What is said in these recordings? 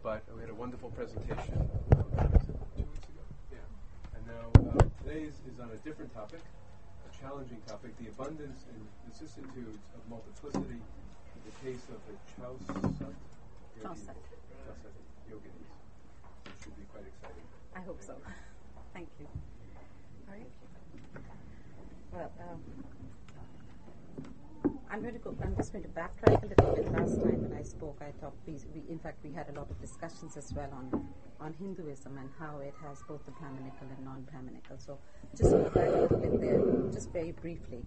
but we had a wonderful presentation 2 weeks ago. Yeah. And now today is on a different topic, a challenging topic, the abundance and vicissitudes of multiplicity, the case of the Chaussat yoginis. It should be quite exciting. I hope so. Thank you. All right. Well, I'm just going to backtrack a little bit. Last time when I spoke, I talked. We had a lot of discussions as well on Hinduism and how it has both the Brahminical and non-Brahminical. So just to go back a little bit there, just very briefly.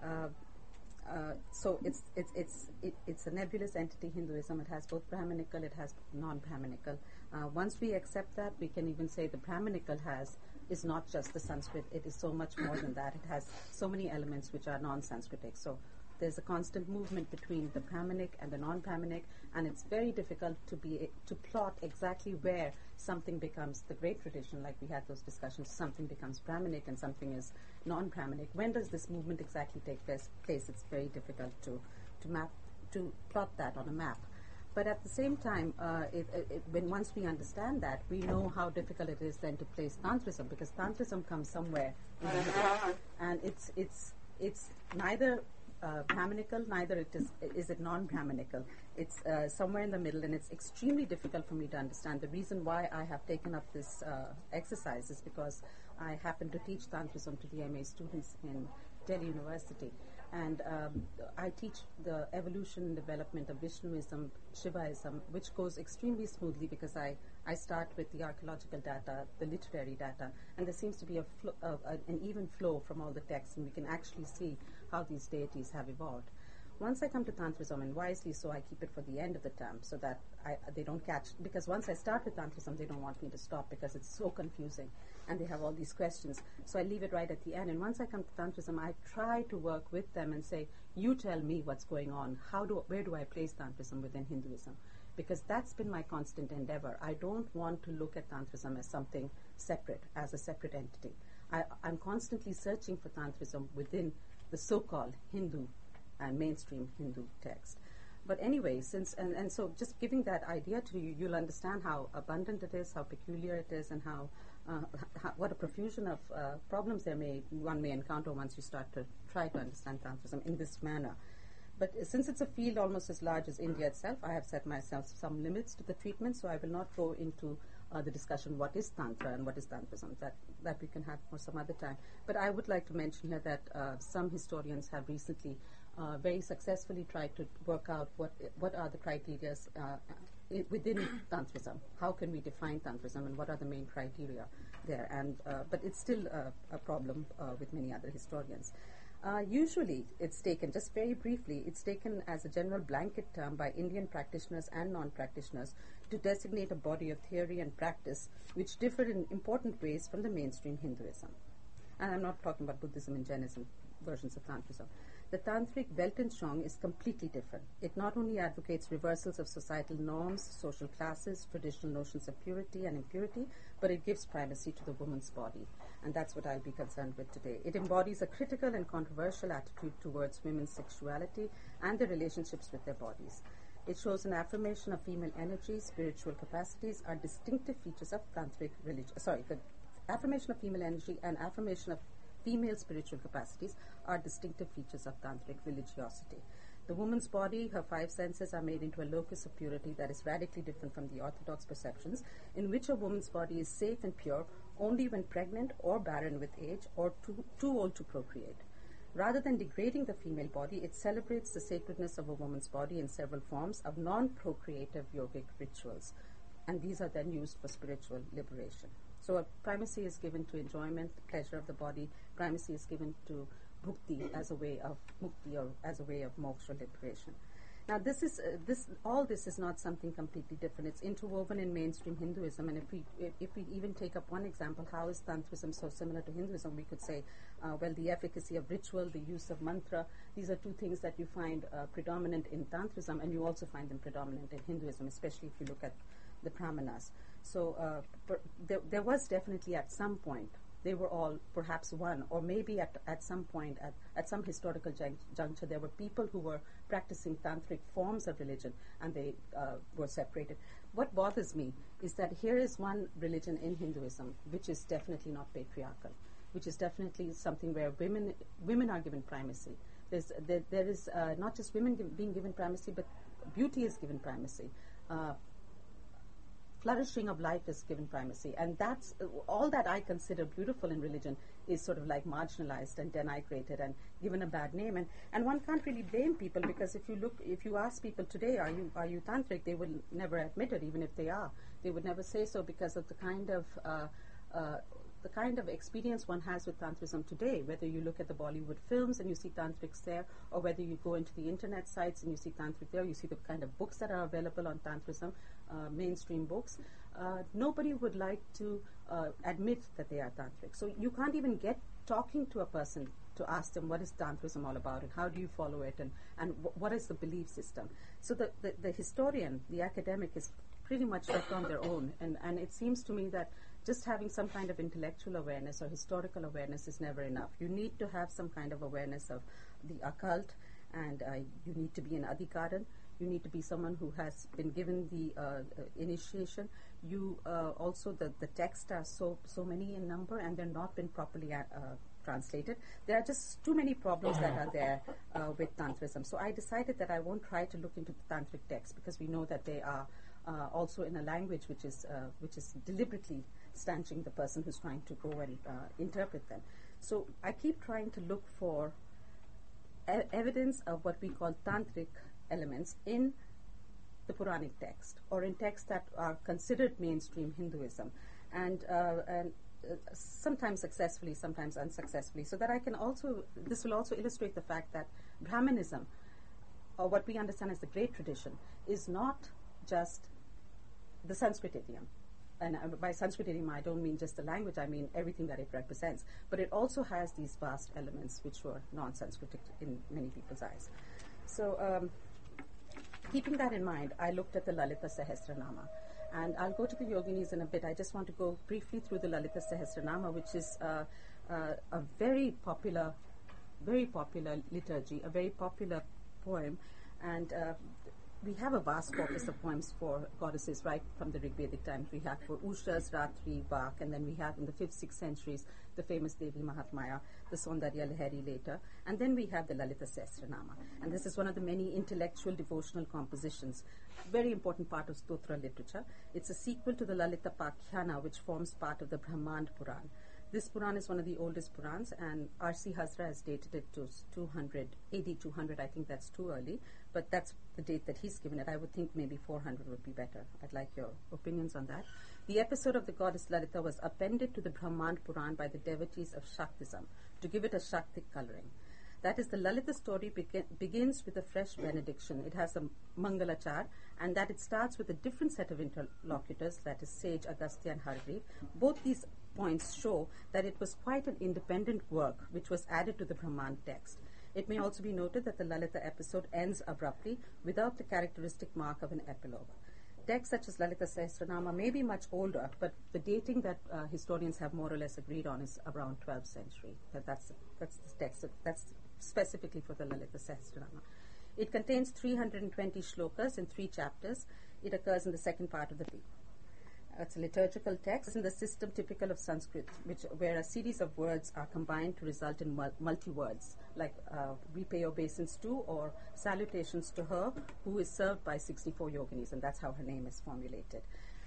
So it's a nebulous entity, Hinduism. It has both Brahminical, it has non-Brahminical. Once we accept that, we can even say the Brahminical is not just the Sanskrit. It is so much more than that. It has so many elements which are non-Sanskritic. So there's a constant movement between the Brahminic and the non-Brahminic, and it's very difficult to plot exactly where something becomes the great tradition, like we had those discussions, something becomes Brahminic and something is non-Brahminic. When does this movement exactly take place? It's very difficult to plot that on a map. But at the same time, when once we understand that, we know how difficult it is then to place Tantrism, because Tantrism comes somewhere in the middle, and it's neither Brahminical, neither is it non-Brahminical. It's somewhere in the middle, and it's extremely difficult for me to understand. The reason why I have taken up this exercise is because I happen to teach Tantrism to the MA students in Delhi University. And I teach the evolution and development of Vishnuism, Shivaism, which goes extremely smoothly because I start with the archaeological data, the literary data, and there seems to be an even flow from all the texts, and we can actually see how these deities have evolved. Once I come to Tantrism, and wisely so, I keep it for the end of the term so that they don't catch, because once I start with Tantrism, they don't want me to stop because it's so confusing and they have all these questions. So I leave it right at the end. And once I come to Tantrism, I try to work with them and say, you tell me what's going on. Where do I place Tantrism within Hinduism? Because that's been my constant endeavor. I don't want to look at Tantrism as something separate, as a separate entity. I'm constantly searching for Tantrism within the so-called Hindu and mainstream Hindu text. But anyway, so just giving that idea to you, you'll understand how abundant it is, how peculiar it is, and how what a profusion of problems one may encounter once you start to try to understand Tantrism in this manner. But since it's a field almost as large as India itself, I have set myself some limits to the treatment, so I will not go into the discussion what is Tantra and what is Tantrism. That we can have for some other time. But I would like to mention here that some historians have recently very successfully tried to work out what are the criteria within Tantrism. How can we define Tantrism, and what are the main criteria there? And but it's still a problem with many other historians. Usually, it's taken, just very briefly, it's taken as a general blanket term by Indian practitioners and non-practitioners to designate a body of theory and practice which differ in important ways from the mainstream Hinduism. And I'm not talking about Buddhism and Jainism versions of Tantrism. The Tantric Weltanschauung is completely different. It not only advocates reversals of societal norms, social classes, traditional notions of purity and impurity, but it gives primacy to the woman's body. And that's what I'll be concerned with today. It embodies a critical and controversial attitude towards women's sexuality and their relationships with their bodies. It shows an affirmation of female energy, spiritual capacities are distinctive features of Tantric religion. The affirmation of female energy and affirmation of female spiritual capacities are distinctive features of Tantric religiosity. The woman's body, her five senses, are made into a locus of purity that is radically different from the orthodox perceptions, in which a woman's body is safe and pure only when pregnant or barren with age or too old to procreate. Rather than degrading the female body, it celebrates the sacredness of a woman's body in several forms of non-procreative yogic rituals, and these are then used for spiritual liberation. So a primacy is given to enjoyment, the pleasure of the body. Primacy is given to bhukti as a way of mukti, or as a way of moksha, liberation. Now, all this is not something completely different. It's interwoven in mainstream Hinduism, and if we even take up one example, how is Tantrism so similar to Hinduism? We could say, the efficacy of ritual, the use of mantra, these are two things that you find predominant in Tantrism, and you also find them predominant in Hinduism, especially if you look at the Brahmanas. So there was definitely at some point, they were all perhaps one, or maybe at some point, at some historical juncture, there were people who were practicing tantric forms of religion, and they were separated. what bothers me is that here is one religion in Hinduism which is definitely not patriarchal, which is definitely something where women are given primacy. There is not just women being given primacy, but beauty is given primacy. Flourishing of life is given primacy, and that's all that I consider beautiful in religion is sort of like marginalized and denigrated and given a bad name. And one can't really blame people, because if you ask people today, are you tantric, they will never admit it. Even if they are, they would never say so, because of the kind of experience one has with Tantrism today, whether you look at the Bollywood films and you see Tantrics there, or whether you go into the internet sites and you see Tantric there, you see the kind of books that are available on Tantrism, mainstream books. Nobody would like to admit that they are Tantric. So you can't even get talking to a person to ask them, what is Tantrism all about, and how do you follow it, and what is the belief system. So the historian, the academic, is pretty much left on their own, and it seems to me that just having some kind of intellectual awareness or historical awareness is never enough. You need to have some kind of awareness of the occult, and you need to be an adhikaran. You need to be someone who has been given the initiation. You also, the texts are so many in number, and they're not been properly translated. There are just too many problems that are there with Tantrism. So I decided that I won't try to look into the Tantric texts, because we know that they are also in a language which is deliberately stanching the person who's trying to go and interpret them. So I keep trying to look for evidence of what we call tantric elements in the Puranic text, or in texts that are considered mainstream Hinduism, and sometimes successfully, sometimes unsuccessfully, so that this will also illustrate the fact that Brahmanism, or what we understand as the great tradition, is not just the Sanskrit idiom. And by Sanskrit idiom, I don't mean just the language, I mean everything that it represents. But it also has these vast elements which were non-Sanskritic in many people's eyes. So keeping that in mind, I looked at the Lalita Sahasranama. And I'll go to the yoginis in a bit. I just want to go briefly through the Lalita Sahasranama, which is a very popular liturgy, a very popular poem. And we have a vast corpus of poems for goddesses right from the Rigvedic times. We have for Ushas, Ratri, Vak, and then we have in the 5th, 6th centuries the famous Devi Mahatmaya, the Saundarya Lahari later, and then we have the Lalita Sahasranama. And this is one of the many intellectual devotional compositions, very important part of Stotra literature. It's a sequel to the Lalita Pakhyana, which forms part of the Brahmand Puran. This Puran is one of the oldest Purans, and R.C. Hazra has dated it to 200, AD 200. I think that's too early, but that's the date that he's given it. I would think maybe 400 would be better. I'd like your opinions on that. The episode of the goddess Lalita was appended to the Brahmand Puran by the devotees of Shaktism to give it a Shaktic coloring. That is, the Lalita story begins with a fresh benediction. It has a Mangalachar, and that it starts with a different set of interlocutors, that is sage Agastya and Hargreave. Both these points show that it was quite an independent work which was added to the Brahman text. It may also be noted that the Lalita episode ends abruptly without the characteristic mark of an epilogue. Texts such as Lalita Sahasranama may be much older, but the dating that historians have more or less agreed on is around 12th century. That's the text. That's specifically for the Lalita Sahasranama. It contains 320 shlokas in 3 chapters. It occurs in the second part of the week. It's a liturgical text in the system typical of Sanskrit, where a series of words are combined to result in multi-words, like we pay obeisance to, or salutations to her, who is served by 64 yoginis, and that's how her name is formulated.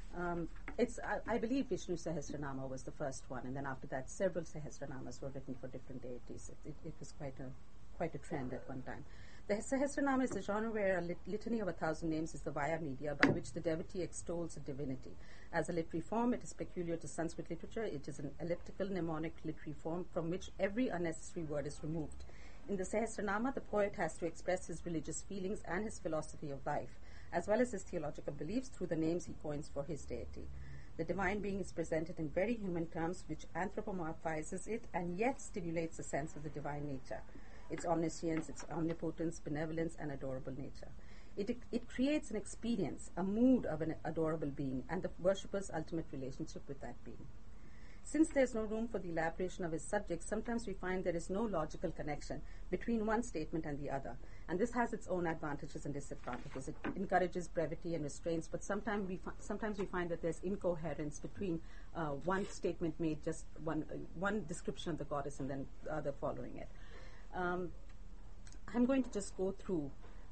I believe Vishnu Sahasranama was the first one, and then after that, several Sahasranamas were written for different deities. It was quite a trend at one time. The Sahasranama is a genre where a litany of 1,000 names is the via media by which the devotee extols a divinity. As a literary form, it is peculiar to Sanskrit literature. It is an elliptical mnemonic literary form from which every unnecessary word is removed. In the Sahasranama, the poet has to express his religious feelings and his philosophy of life, as well as his theological beliefs through the names he coins for his deity. The divine being is presented in very human terms, which anthropomorphizes it and yet stimulates a sense of the divine nature, its omniscience, its omnipotence, benevolence, and adorable nature. It creates an experience, a mood of an adorable being, and the worshipper's ultimate relationship with that being. Since there is no room for the elaboration of his subject, sometimes we find there is no logical connection between one statement and the other, And this has its own advantages and disadvantages. It encourages brevity and restraints, but sometimes we find that there's incoherence between one statement made, just one description of the goddess, and then the other following it. I'm going to just go through.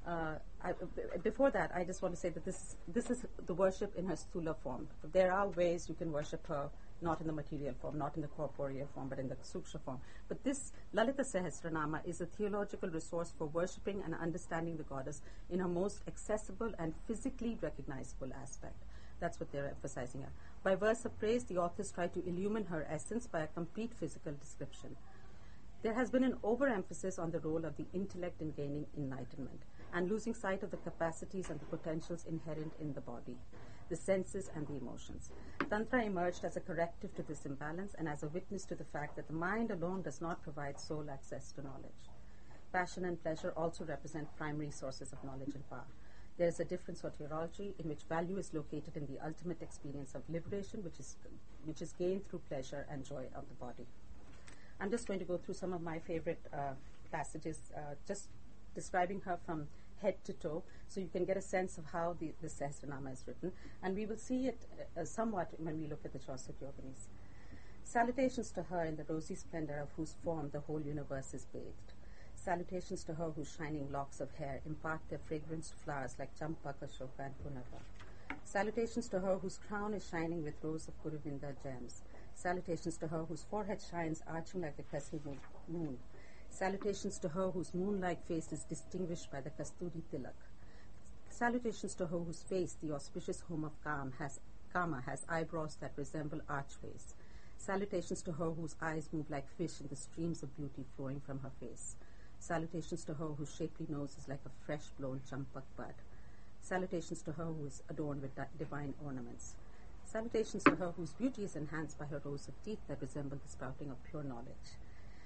Before that, I just want to say that this is the worship in her sthula form. There are ways you can worship her, not in the material form, not in the corporeal form, but in the suksha form. But this Lalita Sahasranama is a theological resource for worshipping and understanding the goddess in her most accessible and physically recognizable aspect. That's what they're emphasizing here. By verse of praise, the authors try to illumine her essence by a complete physical description. There has been an overemphasis on the role of the intellect in gaining enlightenment and losing sight of the capacities and the potentials inherent in the body, the senses and the emotions. Tantra emerged as a corrective to this imbalance and as a witness to the fact that the mind alone does not provide sole access to knowledge. Passion and pleasure also represent primary sources of knowledge and power. There is a different soteriology in which value is located in the ultimate experience of liberation, which is gained through pleasure and joy of the body. I'm just going to go through some of my favorite passages, just describing her from head to toe, so you can get a sense of how the Sahasranama is written. And we will see it somewhat when we look at the Chaucer Yoginis. Salutations to her in the rosy splendor of whose form the whole universe is bathed. Salutations to her whose shining locks of hair impart their fragrance to flowers like Champak, Ashoka, and Punarva. Salutations to her whose crown is shining with rows of Kuruvinda gems. Salutations to her whose forehead shines arching like the crescent moon. Salutations to her whose moon-like face is distinguished by the Kasturi Tilak. Salutations to her whose face, the auspicious home of Kama, has eyebrows that resemble archways. Salutations to her whose eyes move like fish in the streams of beauty flowing from her face. Salutations to her whose shapely nose is like a fresh-blown champak bud. Salutations to her who is adorned with divine ornaments. Salutations to her whose beauty is enhanced by her rows of teeth that resemble the sprouting of pure knowledge.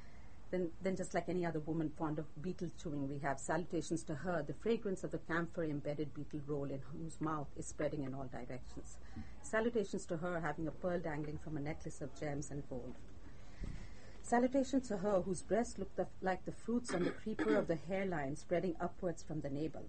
Then just like any other woman fond of beetle chewing, we have salutations to her, the fragrance of the camphor-embedded beetle roll in whose mouth is spreading in all directions. Salutations to her having a pearl dangling from a necklace of gems and gold. Salutations to her whose breasts look like the fruits on the creeper of the hairline spreading upwards from the navel.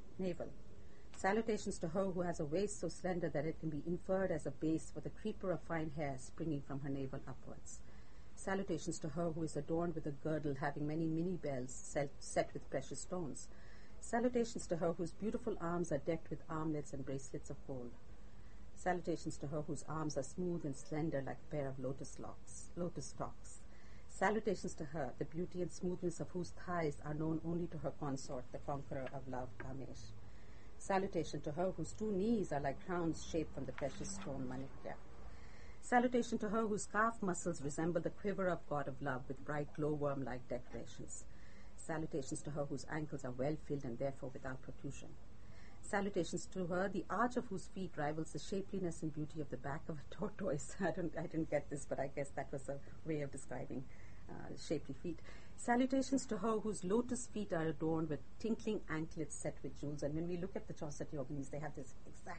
Salutations to her who has a waist so slender that it can be inferred as a base for the creeper of fine hair springing from her navel upwards. Salutations to her who is adorned with a girdle having many mini bells set with precious stones. Salutations to her whose beautiful arms are decked with armlets and bracelets of gold. Salutations to her whose arms are smooth and slender like a pair of lotus stalks. Salutations to her, the beauty and smoothness of whose thighs are known only to her consort, the conqueror of love, Kamesh. Salutation to her whose 2 knees are like crowns shaped from the precious stone Manikya. Salutation to her whose calf muscles resemble the quiver of god of love with bright glowworm-like decorations. Salutations to her whose ankles are well filled and therefore without protrusion. Salutations to her, the arch of whose feet rivals the shapeliness and beauty of the back of a tortoise. I didn't get this, but I guess that was a way of describing shapely feet. Salutations to her whose lotus feet are adorned with tinkling anklets set with jewels. And when we look at the Chaucer Yoginis, they have this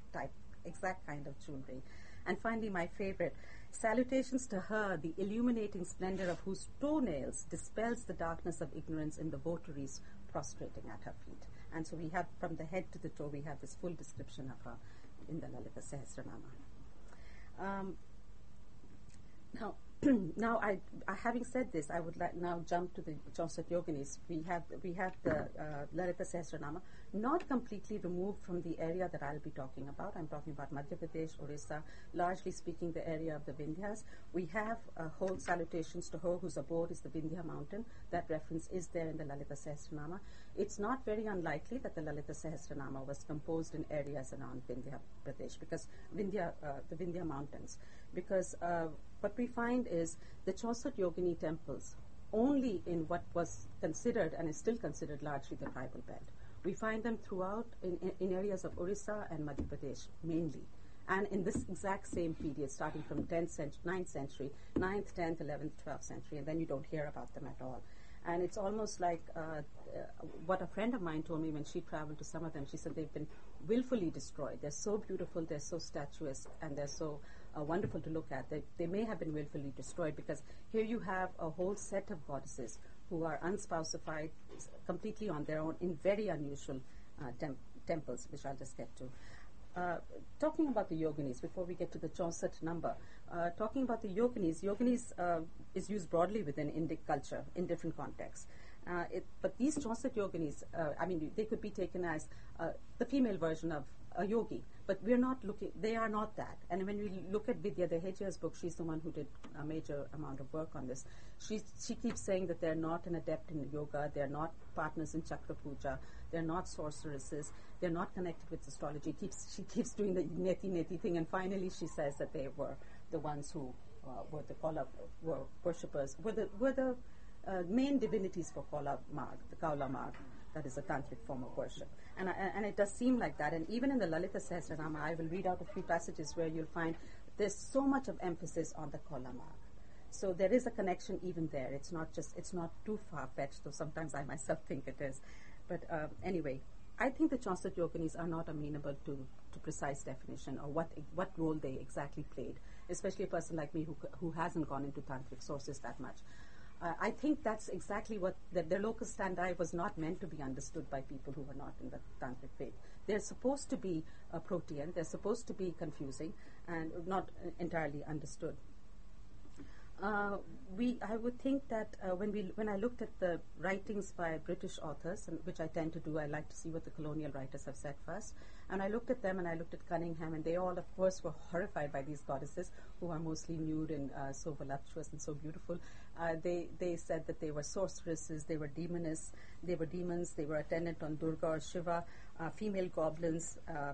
exact kind of jewelry. And finally, my favorite, salutations to her, the illuminating splendor of whose toenails dispels the darkness of ignorance in the votaries prostrating at her feet. And so we have, from the head to the toe, we have this full description of her in the Lalita Sahasranama. Now, having said this, I would like now jump to the Chaucer Yoginis. We have the Lalita Sahasranama, not completely removed from the area that I'll be talking about. I'm talking about Madhya Pradesh, Orissa, largely speaking the area of the Vindhyas. We have whole salutations to her whose abode is the Vindhya mountain. That reference is there in the Lalita Sahasranama. It's not very unlikely that the Lalita Sahasranama was composed in areas around Vindhya Pradesh, because the Vindhya mountains. Because what we find is the Chaucer Yogini temples only in what was considered and is still considered largely the tribal belt. We find them throughout in areas of Orissa and Madhya Pradesh mainly. And in this exact same period, starting from 9th century, 9th, 10th, 11th, 12th century, and then you don't hear about them at all. And it's almost like what a friend of mine told me when she traveled to some of them. She said they've been willfully destroyed. They're so beautiful, they're so statuesque, and they're so wonderful to look at. They may have been willfully destroyed because here you have a whole set of goddesses who are unspousified, completely on their own, in very unusual temples, which I'll just get to. Talking about the yoginis, before we get to the 64 number, talking about the yoginis is used broadly within Indic culture in different contexts. But these 64 yoginis, they could be taken as the female version of a yogi, but they are not that. And when we look at Vidya Dehejia's book, she's the one who did a major amount of work on this. She keeps saying that they're not an adept in yoga, they're not partners in chakra puja, they're not sorceresses, they're not connected with astrology. She keeps doing the neti thing, and finally she says that they were the ones who were the Kaula worshippers, were the main divinities for Kaula Marg, the Kaula Marg. That is a tantric form of worship. And it does seem like that. And even in the Lalita Sahasranama, I will read out a few passages where you'll find there's so much of emphasis on the Kaula Marg. So there is a connection even there. It's not too far-fetched, though sometimes I myself think it is. But anyway, I think the 64 yoginis are not amenable to precise definition or what role they exactly played, especially a person like me who hasn't gone into tantric sources that much. I think that's exactly what their locus standi was not meant to be understood by people who were not in the tantric faith. They're supposed to be protean, they're supposed to be confusing and not entirely understood. I would think that when I looked at the writings by British authors, and which I tend to do, I like to see what the colonial writers have said first. And I looked at them, and I looked at Cunningham, and they all, of course, were horrified by these goddesses, who are mostly nude and so voluptuous and so beautiful. They said that they were sorceresses, they were demons, they were attendant on Durga or Shiva, female goblins.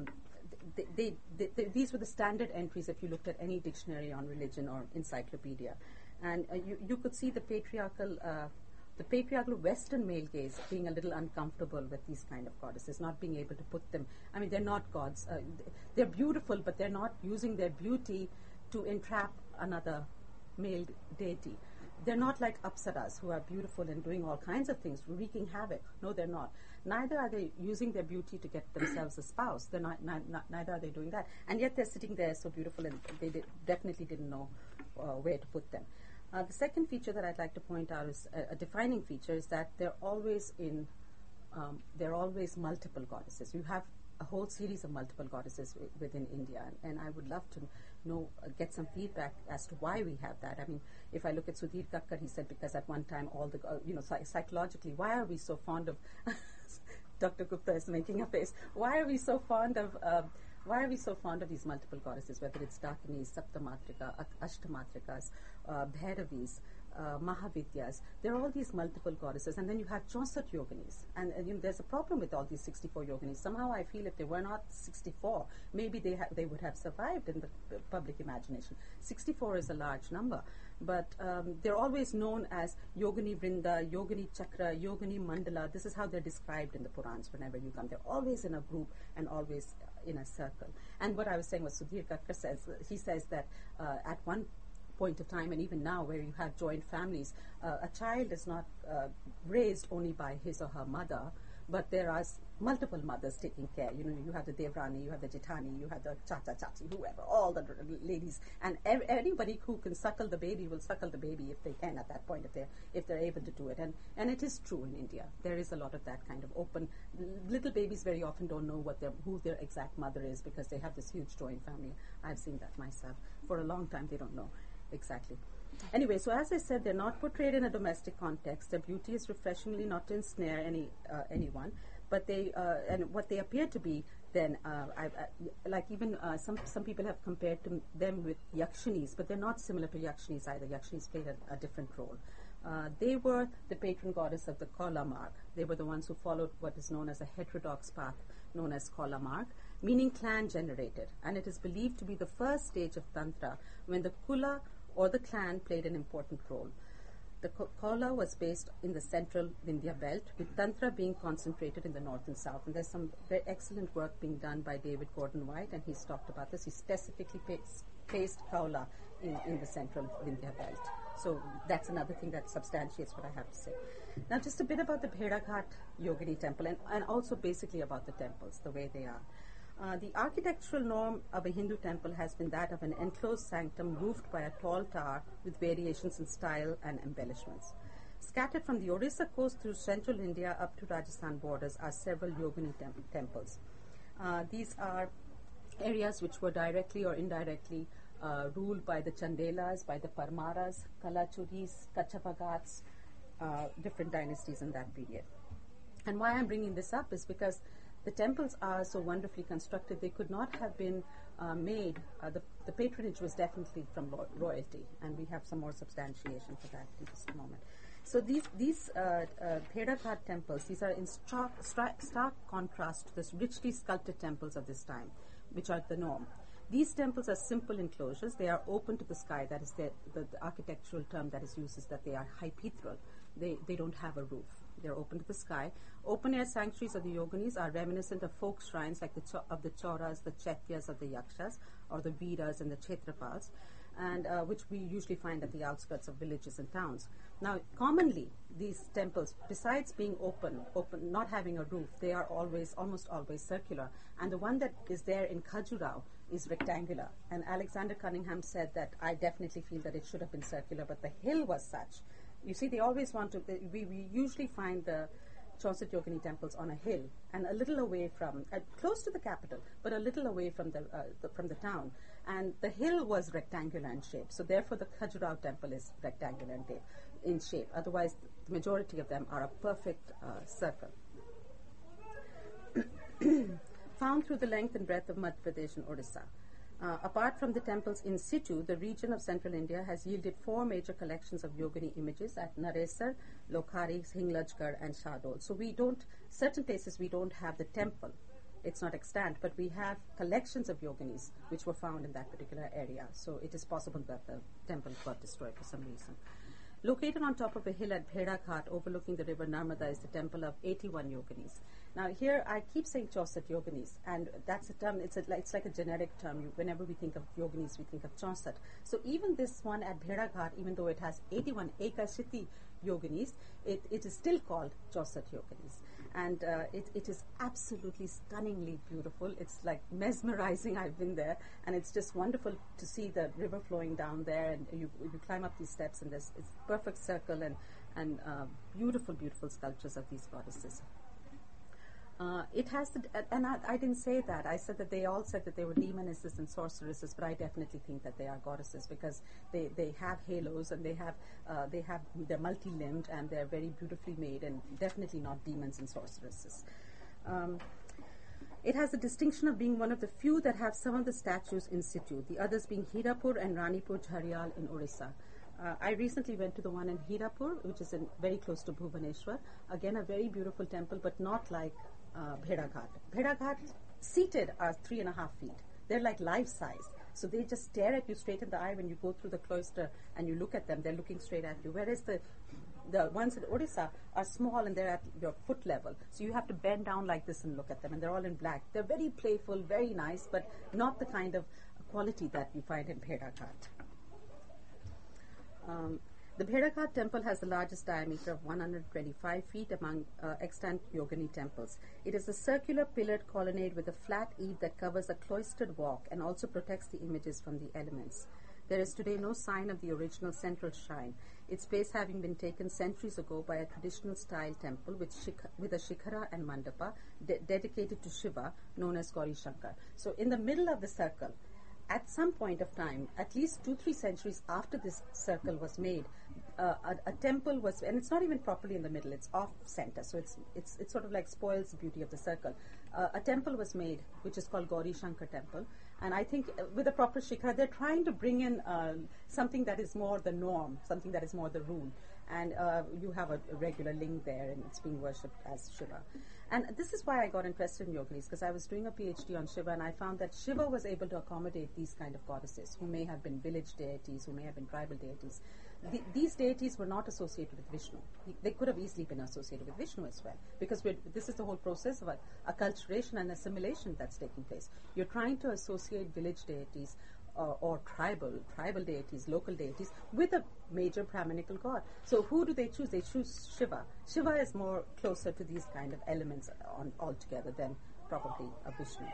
These were the standard entries if you looked at any dictionary on religion or encyclopedia. And you could see the patriarchal Western male gaze being a little uncomfortable with these kind of goddesses, not being able to put them, they're not gods. They're beautiful, but they're not using their beauty to entrap another male deity. They're not like Apsaras, who are beautiful and doing all kinds of things, wreaking havoc. No, they're not. Neither are they using their beauty to get themselves a spouse. They're neither are they doing that. And yet they're sitting there so beautiful, and they definitely didn't know where to put them. The second feature that I'd like to point out is a defining feature is that they're always multiple goddesses. You have a whole series of multiple goddesses within India, and I would love to get some feedback as to why we have that. If I look at Sudhir Kakkar, he said because at one time all the psychologically, why are we so fond of Dr. Gupta is making a face. Why are we so fond of these multiple goddesses, whether it's Dakinis, Saptamatrika, Ashtamatrikas, Bhairavis, Mahavidyas? There are all these multiple goddesses, and then you have 64 yoginis. And there's a problem with all these 64 yoginis. Somehow I feel if they were not 64, maybe they would have survived in the public imagination. 64 is a large number, but they're always known as Yogini Vrinda, Yogini Chakra, Yogini Mandala. This is how they're described in the Purans whenever you come. They're always in a group and always in a circle. And what I was saying was Sudhir Kakkar says, he says that at one point of time, and even now where you have joint families, a child is not raised only by his or her mother, but there are multiple mothers taking care. You have the Devrani, you have the Jithani, you have the Chachi, whoever, all the ladies, and anybody who can suckle the baby will suckle the baby if they can at that point, if they're able to do it. And it is true in India. There is a lot of that kind of open. Little babies very often don't know who their exact mother is because they have this huge joint family. I've seen that myself. For a long time, they don't know exactly. Anyway, so as I said, they're not portrayed in a domestic context. Their beauty is refreshingly not to ensnare anyone, but and what they appear to be then, some people have compared them with Yakshinis, but they're not similar to Yakshinis either. Yakshinis played a different role. They were the patron goddess of the Kaula Marg. They were the ones who followed what is known as a heterodox path, known as Kaula Marg, meaning clan generated, and it is believed to be the first stage of Tantra when the Kula or the clan played an important role. The Kaula was based in the central Vindhya belt, with Tantra being concentrated in the north and south. And there's some very excellent work being done by David Gordon White, and he's talked about this. He specifically placed Kaula in the central Vindhya belt. So that's another thing that substantiates what I have to say. Now, just a bit about the Bhairaghat Yogini temple, and also basically about the temples, the way they are. The architectural norm of a Hindu temple has been that of an enclosed sanctum roofed by a tall tower with variations in style and embellishments. scattered from the Orissa coast through central India up to Rajasthan borders are several yogini temples. These are areas which were directly or indirectly ruled by the Chandelas, by the Parmaras, Kalachuris, Kachapagats, different dynasties in that period. And why I'm bringing this up is because the temples are so wonderfully constructed. They could not have been made. The patronage was definitely from royalty, and we have some more substantiation for that in just a moment. So these Bhedaghat temples, these are in stark contrast to the richly sculpted temples of this time, which are the norm. These temples are simple enclosures. They are open to the sky. That is the architectural term that is used, is that they are hypaethral. They don't have a roof. They're open to the sky. Open-air sanctuaries of the yoginis are reminiscent of folk shrines like of the Chauras, the Chaityas of the Yakshas, or the Veeras and the Kshetrapals, and which we usually find at the outskirts of villages and towns. Now, commonly, these temples, besides being open, not having a roof, they are almost always circular. And the one that is there in Khajuraho is rectangular. And Alexander Cunningham said that I definitely feel that it should have been circular, but the hill was such. You see, they always want to. We usually find the Chaucer Yogini temples on a hill and a little away from, close to the capital, but a little away from the town. And the hill was rectangular in shape, so therefore the Khajuraho temple is rectangular in shape. Otherwise, the majority of them are a perfect circle. Found through the length and breadth of Madhya Pradesh and Orissa. Apart from the temples in situ, the region of central India has yielded 4 major collections of yogini images at Naresar, Lokhari, Hinglajgarh, and Shahdol. So certain places we don't have the temple. It's not extant, but we have collections of yoginis which were found in that particular area. So it is possible that the temple got destroyed for some reason. Located on top of a hill at Bhedaghat overlooking the river Narmada is the temple of 81 yoginis. Now here I keep saying Chaucer yoginis, and that's a term, it's like a generic term. Whenever we think of yoginis, we think of Chaucer. So even this one at Bhedaghat, even though it has 81 Ekashiti yoginis, it is still called Chaucer yoginis. And it is absolutely stunningly beautiful. It's like mesmerizing. I've been there, and it's just wonderful to see the river flowing down there, and you climb up these steps, and it's perfect circle and beautiful sculptures of these goddesses. It has to, and I didn't say that. I said that they all said that they were demonesses and sorceresses, but I definitely think that they are goddesses because they have halos and they're multi-limbed and they're very beautifully made and definitely not demons and sorceresses. It has the distinction of being one of the few that have some of the statues in situ, the others being Hirapur and Ranipur Jharial in Orissa. I recently went to the one in Hirapur, which is very close to Bhubaneswar. Again, a very beautiful temple, but not like Bhedaghat. Bhedaghat seated are 3.5 feet. They're like life size. So they just stare at you straight in the eye when you go through the cloister and you look at them. They're looking straight at you. Whereas the ones in Orissa are small and they're at your foot level. So you have to bend down like this and look at them. And they're all in black. They're very playful, very nice, but not the kind of quality that you find in Bhedaghat. The Bhedaghat temple has the largest diameter of 125 feet among extant yogini temples. It is a circular pillared colonnade with a flat eave that covers a cloistered walk and also protects the images from the elements. There is today no sign of the original central shrine, its place having been taken centuries ago by a traditional style temple with a shikhara and mandapa dedicated to Shiva known as Gauri Shankar. So in the middle of the circle, at some point of time, at least 2-3 centuries after this circle was made, a temple was, and it's not even properly in the middle, it's off center, so it's sort of like spoils the beauty of the circle. A temple was made, which is called Gauri Shankar temple, and I think with a proper shikhara, they're trying to bring in something that is more the norm, something that is more the rule, and you have a regular ling there, and it's being worshipped as Shiva. And this is why I got interested in yoginis, because I was doing a PhD on Shiva, and I found that Shiva was able to accommodate these kind of goddesses, who may have been village deities, who may have been tribal deities. These deities were not associated with Vishnu. They could have easily been associated with Vishnu as well, because this is the whole process of acculturation and assimilation that's taking place. You're trying to associate village deities or tribal deities, local deities, with a major Brahminical god. So who do they choose? They choose Shiva. Shiva is more closer to these kind of elements altogether than probably a Vishnu.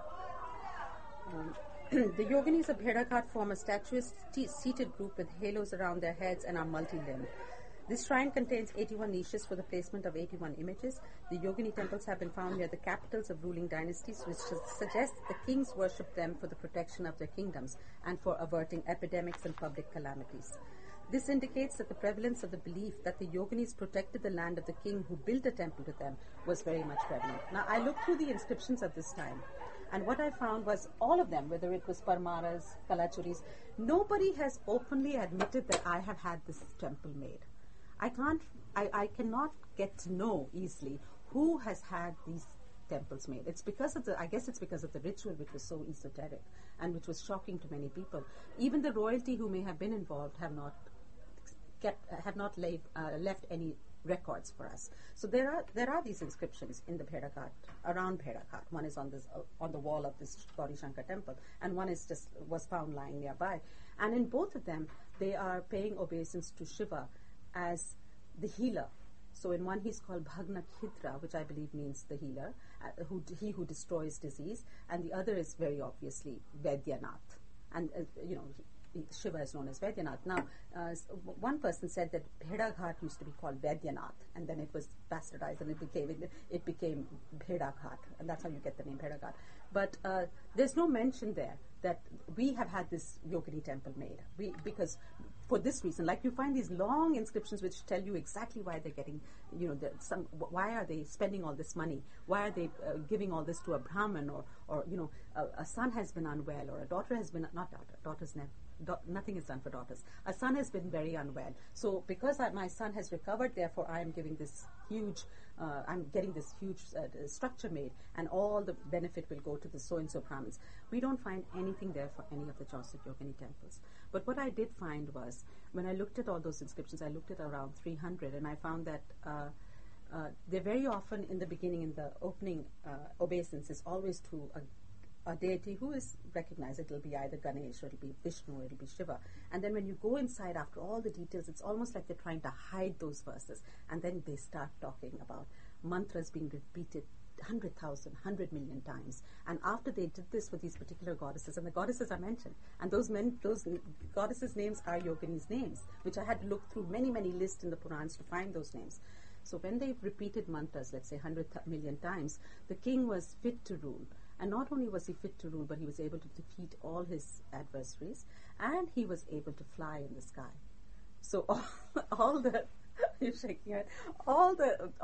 The yoginis of Bhedaghat form a statuesque seated group with halos around their heads and are multi-limbed. This shrine contains 81 niches for the placement of 81 images. The Yogini temples have been found near the capitals of ruling dynasties, which suggests the kings worshipped them for the protection of their kingdoms and for averting epidemics and public calamities. This indicates that the prevalence of the belief that the Yoginis protected the land of the king who built a temple to them was very much prevalent. Now, I looked through the inscriptions at this time, and what I found was all of them, whether it was Parmaras, Kalachuris, nobody has openly admitted that I have had this temple made. I cannot get to know easily who has had these temples made. It's because of I guess it's because of the ritual, which was so esoteric and which was shocking to many people. Even the royalty who may have been involved have not left any records for us. So there are these inscriptions in the Bhairaghat, around Bhairaghat. One is on the wall of this Gauri Shankar temple, and one was found lying nearby. And in both of them, they are paying obeisance to Shiva as the healer. So in one he's called Bhagna Khidra, which I believe means the healer, he who destroys disease, and the other is very obviously Vaidyanath. And Shiva is known as Vaidyanath. Now, one person said that Bhairaghat used to be called Vaidyanath, and then it was bastardized and it became Bhairaghat, and that's how you get the name Bhairaghat. But there's no mention there that we have had this Yogini temple made. Because for this reason, like you find these long inscriptions which tell you exactly why they're getting, why are they spending all this money? Why are they giving all this to a Brahmin, or a son has been unwell, or a daughter has been, not daughter, daughters never. Nothing is done for daughters. A son has been very unwell. So because my son has recovered, therefore I am giving this huge, I'm getting this huge structure made, and all the benefit will go to the so-and-so Brahmins. We don't find anything there for any of the Chausit Yogini temples. But what I did find was, when I looked at all those inscriptions, I looked at around 300, and I found that they're very often in the beginning, in the opening obeisance is always to a deity who is recognized. It will be either Ganesh, or it will be Vishnu, or it will be Shiva. And then when you go inside, after all the details, it's almost like they're trying to hide those verses. And then they start talking about mantras being repeated 100,000, 100 million times. And after they did this for these particular goddesses, and the goddesses are mentioned, and those goddesses' names are Yogini's names, which I had to look through many, many lists in the Purans to find those names. So when they repeated mantras, let's say 100 million times, the king was fit to rule. And not only was he fit to rule, but he was able to defeat all his adversaries, and he was able to fly in the sky. So all the you're shaking your head, all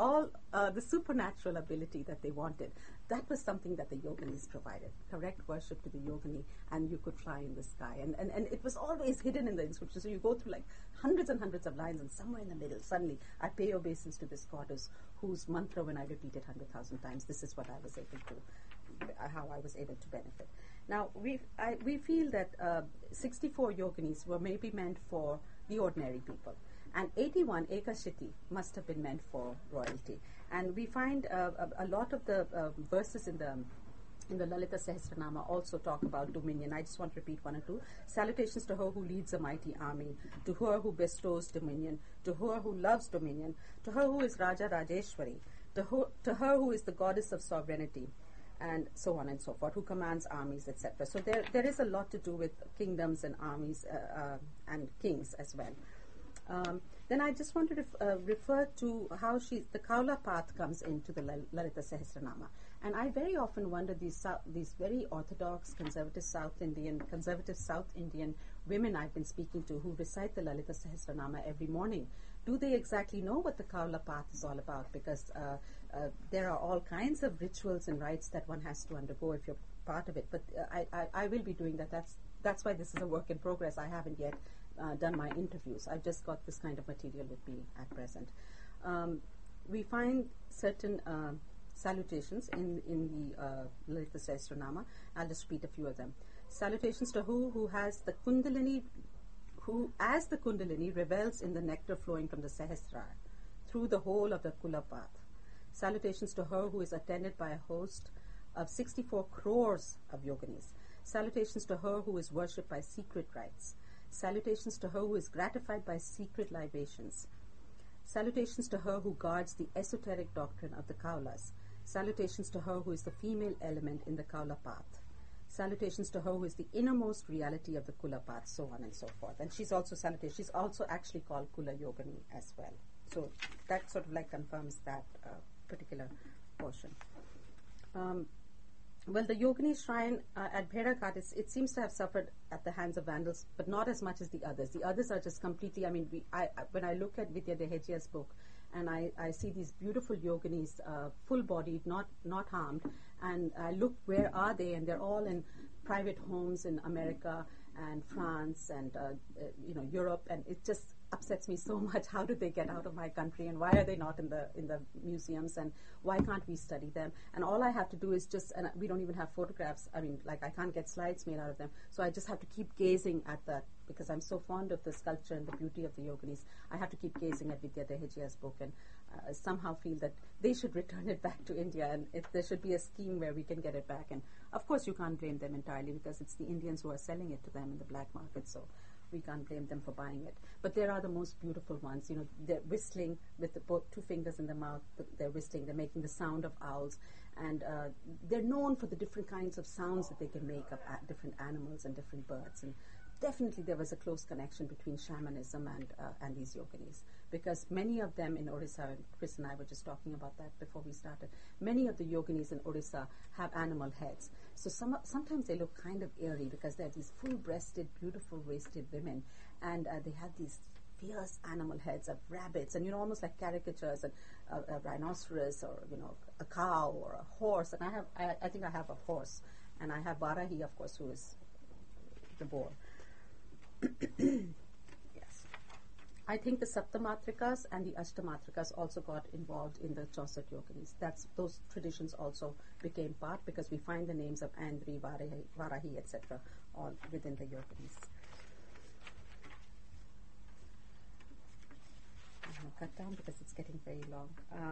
the supernatural ability that they wanted, that was something that the Yoginis provided. Correct worship to the Yogini, and you could fly in the sky. And it was always hidden in the inscription. So you go through like hundreds and hundreds of lines, and somewhere in the middle, suddenly, I pay obeisance to this goddess whose mantra, when I repeated 100,000 times, this is what I was able to, how I was able to benefit. Now, we feel that 64 Yoginis were maybe meant for the ordinary people, and 81 Ekashiti must have been meant for royalty. And we find a lot of the verses in the Lalita Sahasranama also talk about dominion. I just want to repeat one or two. Salutations to her who leads a mighty army, to her who bestows dominion, to her who loves dominion, to her who is Raja Rajeshwari, to her who is the goddess of sovereignty, and so on and so forth, who commands armies, etc. So there is a lot to do with kingdoms and armies and kings as well. Then I just wanted to refer to how the Kaula path comes into the Lalita Sahasranama. And I very often wonder, these very orthodox, conservative South Indian women I've been speaking to who recite the Lalita Sahasranama every morning, do they exactly know what the Kaula path is all about? Because there are all kinds of rituals and rites that one has to undergo if you're part of it. But I will be doing that. That's why this is a work in progress. I haven't yet done my interviews. I've just got this kind of material with me at present. We find certain salutations in the Lalita Sahasranama. I'll just repeat a few of them. Salutations to who has the Kundalini, who as the Kundalini revels in the nectar flowing from the Sahasrara through the whole of the Kula path. Salutations to her who is attended by a host of 64 crores of yoginis. Salutations to her who is worshipped by secret rites. Salutations to her who is gratified by secret libations. Salutations to her who guards the esoteric doctrine of the Kaulas. Salutations to her who is the female element in the Kaula path. salutations to her who is the innermost reality of the Kula path, so on and so forth. And she's also salutation. She's also actually called Kula Yogini as well. So that sort of like confirms that particular portion. Well, the Yogini shrine at Bhedaghat, it seems to have suffered at the hands of Vandals, but not as much as the others. The others are just completely, I mean, when I look at Vidya Dehejia's book, and I see these beautiful yoginis, full-bodied, not harmed, and I look, where are they? And they're all in private homes in America and France and Europe, and it just upsets me so much. How did they get out of my country, and why are they not in the museums, and why can't we study them? And all I have to do is just, and we don't even have photographs. I mean, like, I can't get slides made out of them, so I just have to keep gazing at that because I'm so fond of the sculpture and the beauty of the yoginis. I have to keep gazing at Vidya Dehejia's book and somehow feel that they should return it back to India, and if there should be a scheme where we can get it back. And of course, you can't blame them entirely because it's the Indians who are selling it to them in the black market. So we can't blame them for buying it. But there are the most beautiful ones. You know, they're whistling with both two fingers in the mouth. They're whistling. They're making the sound of owls. And they're known for the different kinds of sounds that they can make of different animals and different birds. And definitely there was a close connection between shamanism and these yoginis, because many of them in Orissa, and Chris and I were just talking about that before we started, many of the yoginis in Orissa have animal heads. So sometimes they look kind of eerie because they're these full-breasted, beautiful-waisted women, and they have these fierce animal heads of rabbits, and almost like caricatures, and a rhinoceros, or a cow or a horse. And I think I have a horse, and I have Varahi, of course, who is the boar. Yes. I think the Saptamatrikas and the Ashtamatrikas also got involved in the Chaucer yoginis. Those traditions also became part, because we find the names of Andri, Varahi, etc. all within the yoginis. I'm going to cut down because it's getting very long.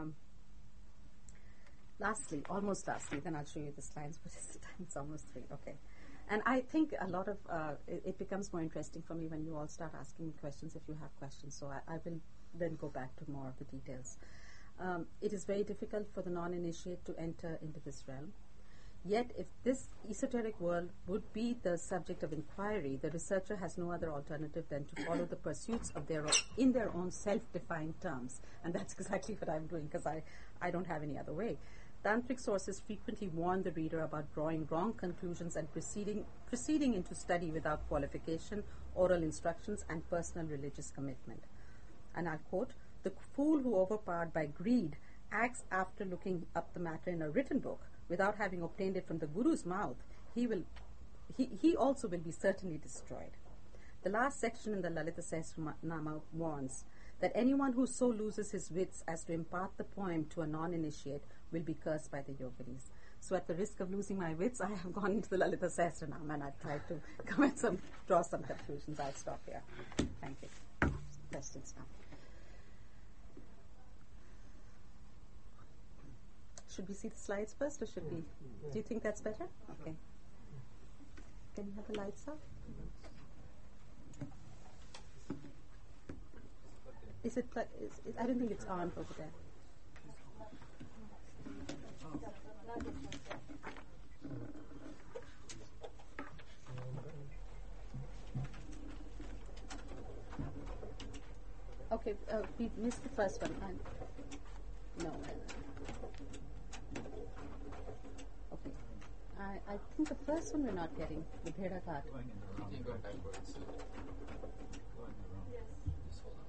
Almost lastly, then I'll show you the slides, but this time it's almost 3. Okay. And I think a lot of it becomes more interesting for me when you all start asking me questions, if you have questions. So I will then go back to more of the details. It is very difficult for the non-initiate to enter into this realm. Yet, if this esoteric world would be the subject of inquiry, the researcher has no other alternative than to follow the pursuits of in their own self-defined terms. And that's exactly what I'm doing, because I don't have any other way. Tantric sources frequently warn the reader about drawing wrong conclusions and proceeding into study without qualification, oral instructions, and personal religious commitment. And I'll quote, "The fool who, overpowered by greed, acts after looking up the matter in a written book without having obtained it from the Guru's mouth, he also will be certainly destroyed." The last section in the Lalita Sahasranama warns that anyone who so loses his wits as to impart the poem to a non-initiate will be cursed by the yoginis. So at the risk of losing my wits, I have gone into the Lalita Sahasranama and I've tried to draw some conclusions. I'll stop here. Thank you. Questions now. Should we see the slides first, or should we? Do you think that's better? Okay. Can you have the lights up? Is it? I don't think it's on over there. Okay, we missed the first one. No. Okay. I think the first one we're not getting, the Bhedaghat. Going in the wrong. You can go backwards. Go in the wrong. Yes. Just hold on.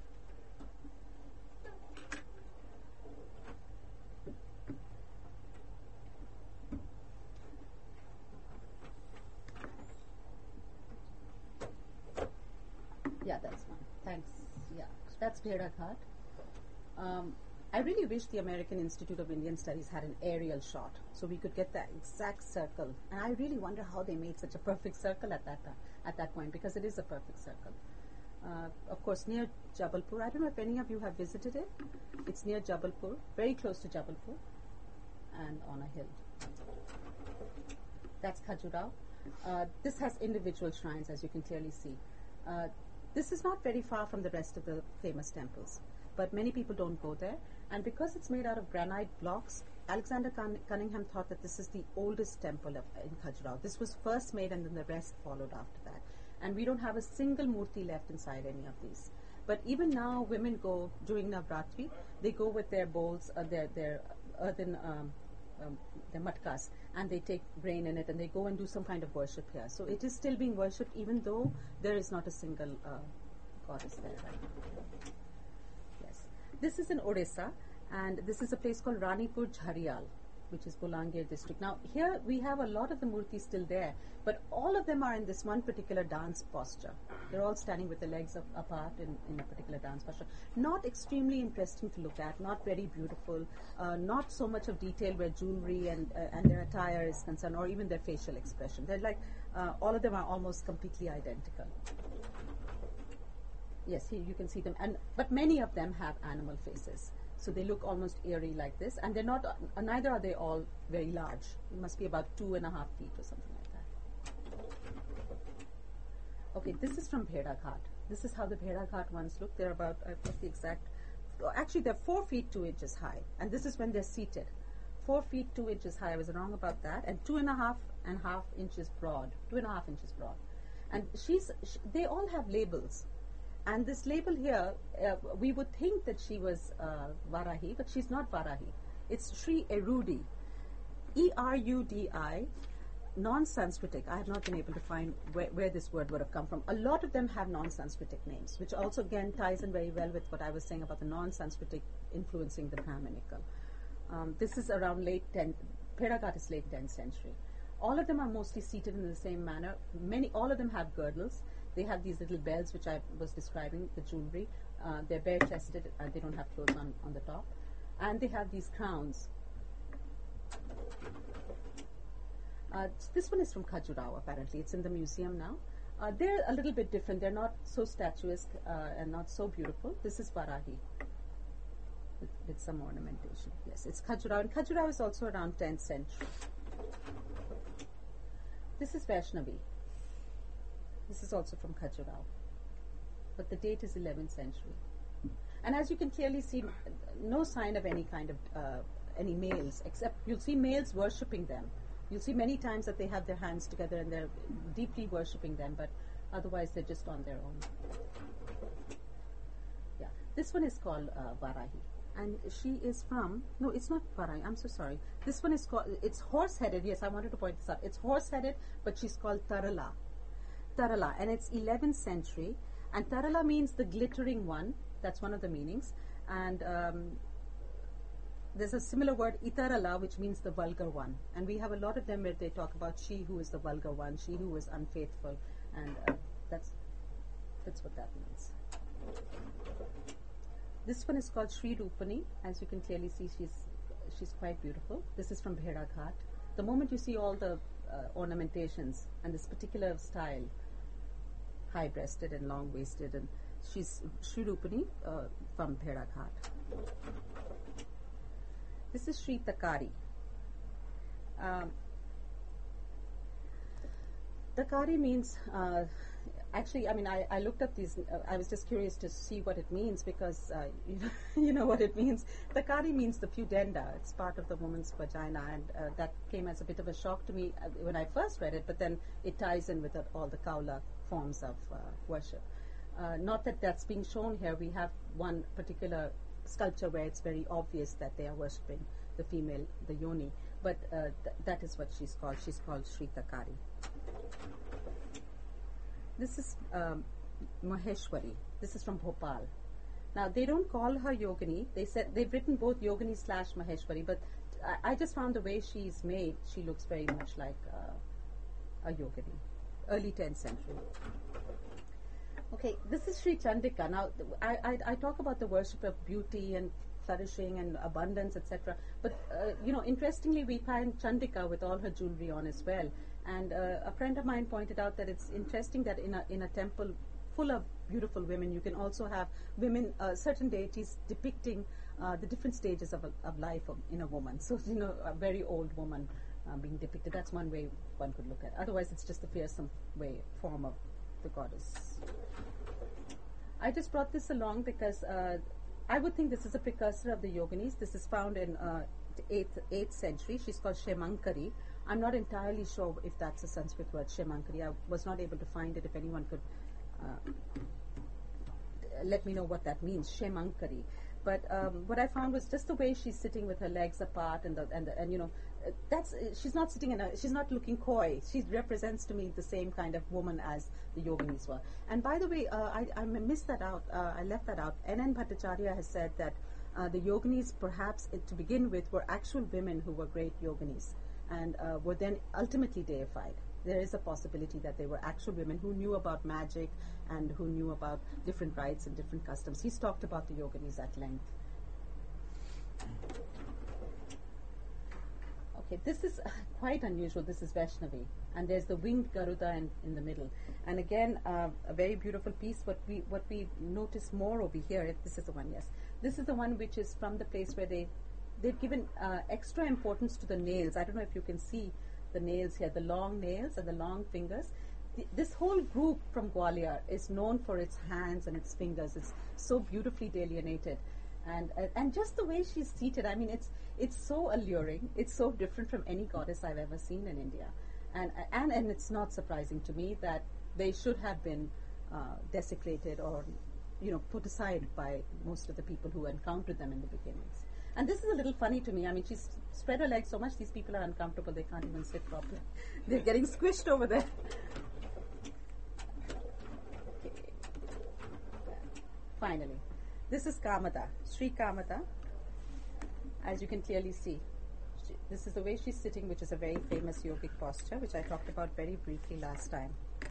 Yeah, that's fine. Thanks. Yeah, that's Bhedaghat. I really wish the American Institute of Indian Studies had an aerial shot so we could get that exact circle. And I really wonder how they made such a perfect circle at that point, because it is a perfect circle. Of course, near Jabalpur. I don't know if any of you have visited it. It's near Jabalpur, very close to Jabalpur, and on a hill. That's Khajuraho. This has individual shrines, as you can clearly see. This is not very far from the rest of the famous temples, but many people don't go there. And because it's made out of granite blocks, Alexander Cunningham thought that this is the oldest temple in Khajuraho. This was first made and then the rest followed after that. And we don't have a single murti left inside any of these. But even now, women go during Navratri, they go with their bowls, their earthen, their matkas, and they take grain in it and they go and do some kind of worship here. So it is still being worshipped even though there is not a single goddess there right now. Yes. This is in Odisha, and this is a place called Ranipur Jhariyal, which is Bolangir district. Now here we have a lot of the murtis still there, but all of them are in this one particular dance posture. They're all standing with the legs apart in a particular dance posture. Not extremely interesting to look at, not very beautiful, not so much of detail where jewelry and their attire is concerned, or even their facial expression. They're like, all of them are almost completely identical. Yes, here you can see them, but many of them have animal faces. So they look almost eerie like this, and they're not. Neither are they all very large. It must be about 2.5 feet or something like that. Okay, this is from Bheda Ghat. This is how the Bheda Ghat ones look. They're about, I've got the exact. Actually, they're 4 feet 2 inches high, and this is when they're seated. 4 feet 2 inches high. I was wrong about that, and 2.5 inches broad. 2.5 inches broad, and they all have labels. And this label here, we would think that she was Varahi, but she's not Varahi. It's Sri Erudi, E-R-U-D-I, non-Sanskritic. I have not been able to find where this word would have come from. A lot of them have non-Sanskritic names, which also again ties in very well with what I was saying about the non-Sanskritic influencing the Brahminical. This is around Bheda Ghat is late 10th century. All of them are mostly seated in the same manner. All of them have girdles. They have these little bells, which I was describing, the jewelry. They're bare-chested, and they don't have clothes on the top. And they have these crowns. This one is from Khajuraho, apparently. It's in the museum now. They're a little bit different. They're not so statuesque and not so beautiful. This is Varahi with some ornamentation. Yes, it's Khajuraho. And Khajuraho is also around 10th century. This is Vaishnavi. This is also from Khajuraho, but the date is 11th century. And as you can clearly see, no sign of any kind of any males, except you'll see males worshipping them. You'll see many times that they have their hands together and they're deeply worshipping them, but otherwise they're just on their own. Yeah, this one is called Varahi, and she is from, no, it's not Varahi, I'm so sorry. This one is called, it's horse-headed, yes, I wanted to point this out. It's horse-headed, but she's called Tarala, and it's 11th century, and Tarala means the glittering one. That's one of the meanings, and there's a similar word Itarala, which means the vulgar one, and we have a lot of them where they talk about she who is the vulgar one, she who is unfaithful, and that's what that means. This one is called Sri Rupani. As you can clearly see, she's quite beautiful. This is from Bheda Ghat. The moment you see all the ornamentations and this particular style, high-breasted and long-waisted, and she's Sri Rupani from Bheda Ghat. This is Sri Takari. Takari means, actually, I mean, I looked up these, I was just curious to see what it means because you know what it means. Takari means the pudenda. It's part of the woman's vagina, and that came as a bit of a shock to me when I first read it, but then it ties in with all the Kaula forms of worship. Not that that's being shown here. We have one particular sculpture where it's very obvious that they are worshipping the female, the yoni, but that is what she's called. She's called Sri Takari. This is Maheshwari. This is from Bhopal. Now they don't call her Yogini. They've written both Yogini / Maheshwari, but I just found the way she's made, she looks very much like a Yogini. Early 10th century. Okay, this is Sri Chandika. Now, I talk about the worship of beauty and flourishing and abundance, etc. But, interestingly, we find Chandika with all her jewelry on as well. And a friend of mine pointed out that it's interesting that in a temple full of beautiful women, you can also have women, certain deities depicting the different stages of life in a woman. So, a very old woman being depicted. That's one way one could look at it. Otherwise, it's just the fearsome form of the goddess. I just brought this along because I would think this is a precursor of the yoginis. This is found in 8th century. She's called Shemankari. I'm not entirely sure if that's a Sanskrit word, Shemankari. I was not able to find it. If anyone could let me know what that means, Shemankari. But what I found was just the way she's sitting with her legs apart, and you know, she's not sitting she's not looking coy. She represents to me the same kind of woman as the yoginis were. And by the way, I missed that out. I left that out. N.N. Bhattacharya has said that the yoginis, perhaps to begin with, were actual women who were great yoginis and were then ultimately deified. There is a possibility that they were actual women who knew about magic and who knew about different rites and different customs. He's talked about the yoginis at length. Okay, this is quite unusual. This is Vaishnavi, and there's the winged Garuda in the middle. And again, a very beautiful piece. What we notice more over here, this is the one, yes. This is the one which is from the place where they've given extra importance to the nails. I don't know if you can see the nails here, the long nails and the long fingers. This whole group from Gwalior is known for its hands and its fingers. It's so beautifully delineated, and just the way she's seated. I mean, it's so alluring. It's so different from any goddess I've ever seen in India, and it's not surprising to me that they should have been desecrated or, you know, put aside by most of the people who encountered them in the beginnings. And this is a little funny to me. I mean, she's spread her legs so much, these people are uncomfortable. They can't even sit properly. They're getting squished over there. Okay. Finally, this is Kamada, Sri Kamada. As you can clearly see, this is the way she's sitting, which is a very famous yogic posture, which I talked about very briefly last time.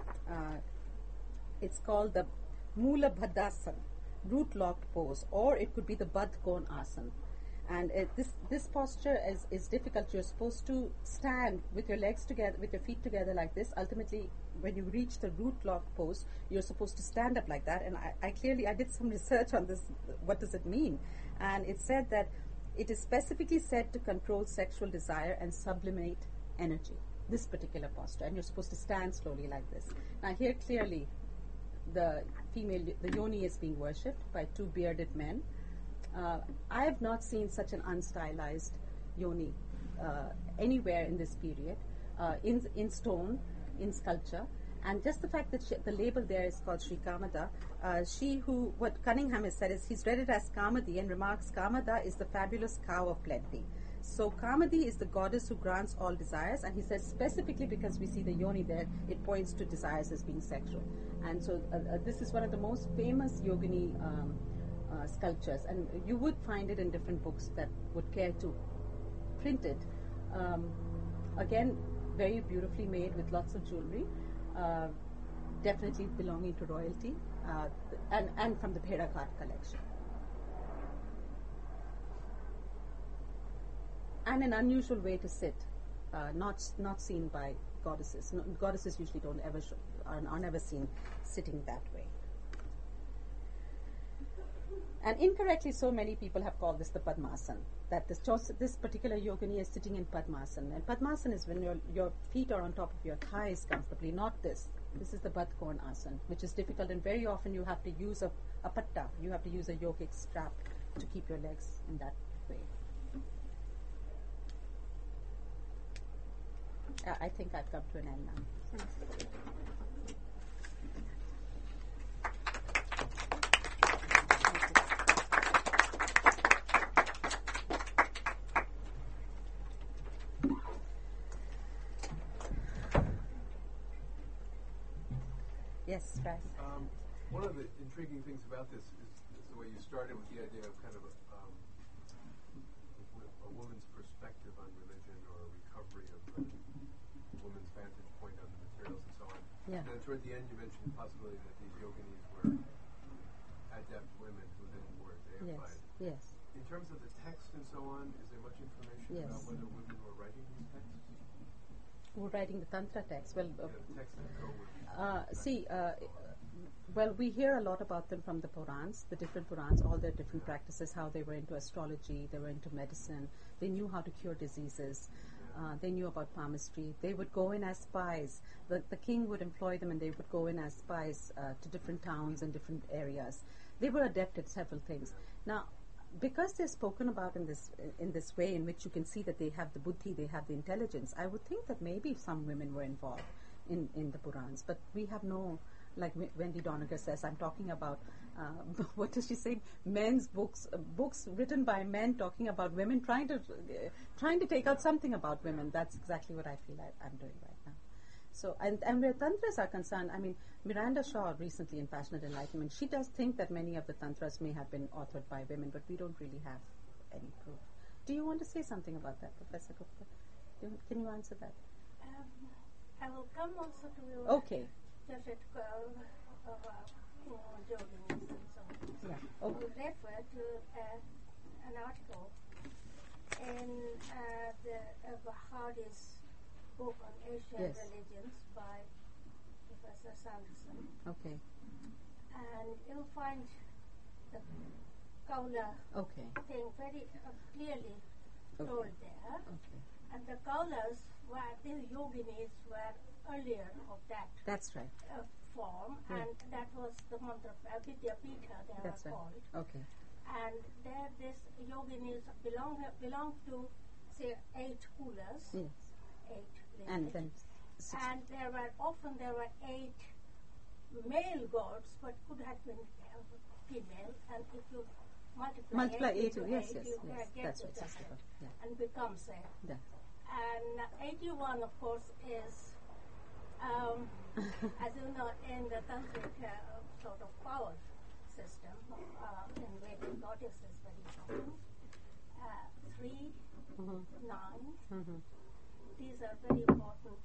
It's called the Mula Bhadasana, root locked pose, or it could be the Badh Kon Asana. And this posture is difficult. You're supposed to stand with your legs together, with your feet together like this. Ultimately, when you reach the root lock pose, you're supposed to stand up like that. And I did some research on this. What does it mean? And it said that it is specifically said to control sexual desire and sublimate energy, this particular posture. And you're supposed to stand slowly like this. Now here clearly the yoni is being worshipped by two bearded men. I have not seen such an unstylized yoni anywhere in this period, in stone, in sculpture. And just the fact that the label there is called Sri Kamada, what Cunningham has said is he's read it as Kamadi and remarks Kamada is the fabulous cow of plenty. So Kamadi is the goddess who grants all desires, and he says specifically because we see the yoni there, it points to desires as being sexual. And so this is one of the most famous yogini sculptures, and you would find it in different books that would care to print it. Again, very beautifully made with lots of jewelry, definitely belonging to royalty, and from the Bheda Ghat collection. And an unusual way to sit, not seen by goddesses. Goddesses usually are never seen sitting that way. And incorrectly, so many people have called this the Padmasana, that this particular yogini is sitting in Padmasana. And Padmasana is when your feet are on top of your thighs comfortably, not this. This is the Badh Kon Asana, which is difficult, and very often you have to use a patta, you have to use a yogic strap to keep your legs in that way. I think I've come to an end now. Yes, Bryce. One of the intriguing things about this is the way you started with the idea of kind of a woman's perspective on religion, or a recovery of a woman's vantage point on the materials and so on. Yeah. And then toward the end you mentioned the possibility that these yoginis were adept women who then were deified. Yes. In terms of the text and so on, is there much information about whether women were writing these texts? Who were writing the Tantra text? Well, The texts that go with well, we hear a lot about them from the Purans, the different Purans, all their different practices, how they were into astrology, they were into medicine, they knew how to cure diseases, they knew about palmistry. They would go in as spies. The king would employ them, and they would go in as spies to different towns and different areas. They were adept at several things. Now, because they're spoken about in this way, in which you can see that they have the buddhi, they have the intelligence, I would think that maybe some women were involved in the Purans, but we have no, like Wendy Donegar says, I'm talking about, what does she say? Men's books, books written by men talking about women, trying to take out something about women. That's exactly what I feel I'm doing right now. So, and where tantras are concerned, I mean, Miranda Shaw recently in Passionate Enlightenment, she does think that many of the tantras may have been authored by women, but we don't really have any proof. Do you want to say something about that, Professor Gupta? Can you answer that? I will come also to your Okay. Jordan and so on. Yeah. I will refer to an article in the Hardy's book on Asian Yes. religions by Professor Sanderson, Okay. and you'll find the Kaula Okay. thing very clearly Okay. told there. Okay. And the Kaulas were, these yoginis were earlier of that That's right. form, Yeah. and that was the mantra Vidya Pitha they That's are right. called. Okay. And there this yoginis belong to say 8 kulas, Yes. 8 And lineage. then And there were 8 male gods, but could have been female. And if you multiply 8, into yes, 8, yes, you yes. get That's to right. that, 64. Yeah. and becomes a. Yeah. And 81, of course, is, as you know, in the tantric sort of power system, in Vedic goddess is very important. 3, Mm-hmm. 9. Mm-hmm. These are very important,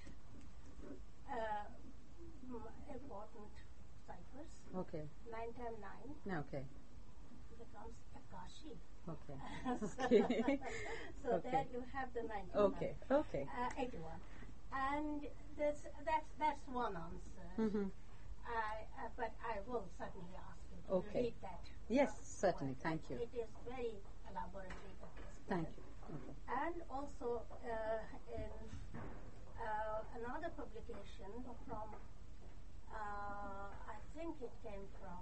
important ciphers. Okay. 9 times 9 Okay. becomes Akashi. Okay. so Okay. so Okay. there you have the 99. Okay. Okay. 81. And that's one answer. Mm-hmm. But I will certainly ask you to Okay. read that. Yes, certainly. Thank you. It is very elaborately explained. Thank you. Okay. And also in another publication from, I think it came from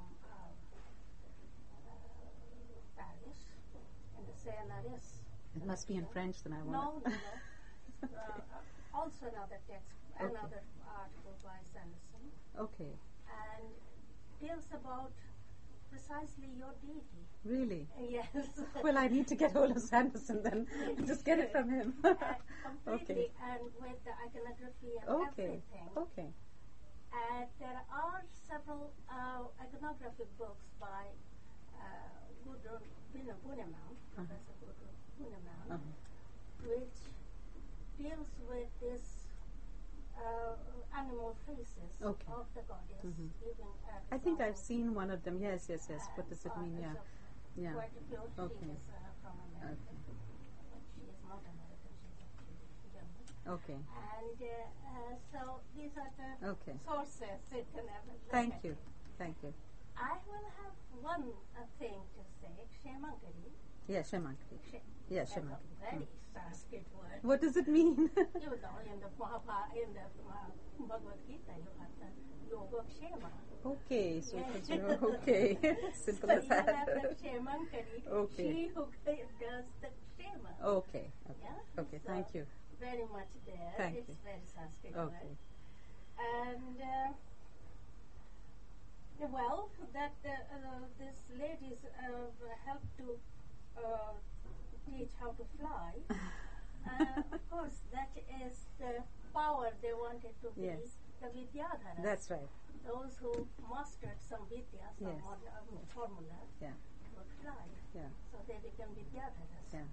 Paris, in the CNRS. It must be in French, then I No, want no, no. Also another text, Okay. another article by Sanderson, Okay. and deals about precisely your deity. Really? Yes. Well, I need to get hold of Sanderson then. Just get it from him. Completely, and with the iconography and Okay. everything. Okay. And there are several iconographic books by Gudrun Buneman, Professor Gudrun Buneman, Uh-huh. which deals with this animal faces Okay. of the goddess. Mhm. Giving I think I've examples. seen one of them. Yes, yes, yes. What does it And, mean? Yeah. so Yeah. Quite a few. She Okay. is from America. Okay. But she is not American, she's actually German. Okay. And so these are the Okay. sources you can ever look Thank at. you. Thank you. I will have one thing to say. Ksemankari. Yeah, Shemankari. Yeah, That's a Shemankari. very Sanskrit word. What does it mean? You know, in the Mahabharata, in the Bhagavad Gita, you have the Yoga Kshema. Okay, so Yeah. it's, okay. Simple So as you have the that. Ksemankari, Okay. she who does the Kshema. Okay. Okay. Yeah? Okay. So Thank you. Very much there. Thank It's you. very Sanskrit Okay. word. And well, that this ladies helped to teach how to fly. Of course, that is the power they wanted to be Yes. the Vidyadharas. That's right. Those who mastered some Vidya, some Yes. formula, Yeah. would fly. Yeah. So they became Vidyadharas. Yeah.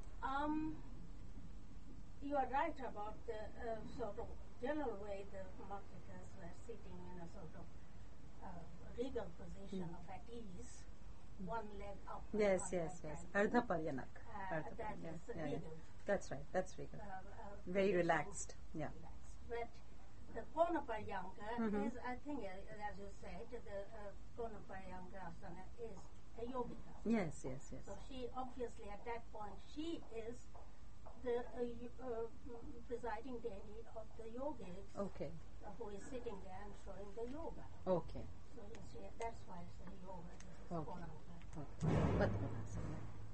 You are right about the sort of general way the marketers were sitting in a sort of regal position of at ease, one leg up. and Yes, one yes, leg yes. down. Ardha Paryanak. That is regal. That's right. That's regal. Very position, relaxed. Yeah. relaxed. But the Kona Paryanga Mhm. is, I think, as you said, the Kona Paryanga asana is a yogika. Yes, yes, yes. So she obviously at that point she is the presiding deity of the yogis Okay. who is sitting there and showing the yoga. Okay. So you see, that's why it's a yoga. This is Okay. Konanka. Okay. Padmanasana.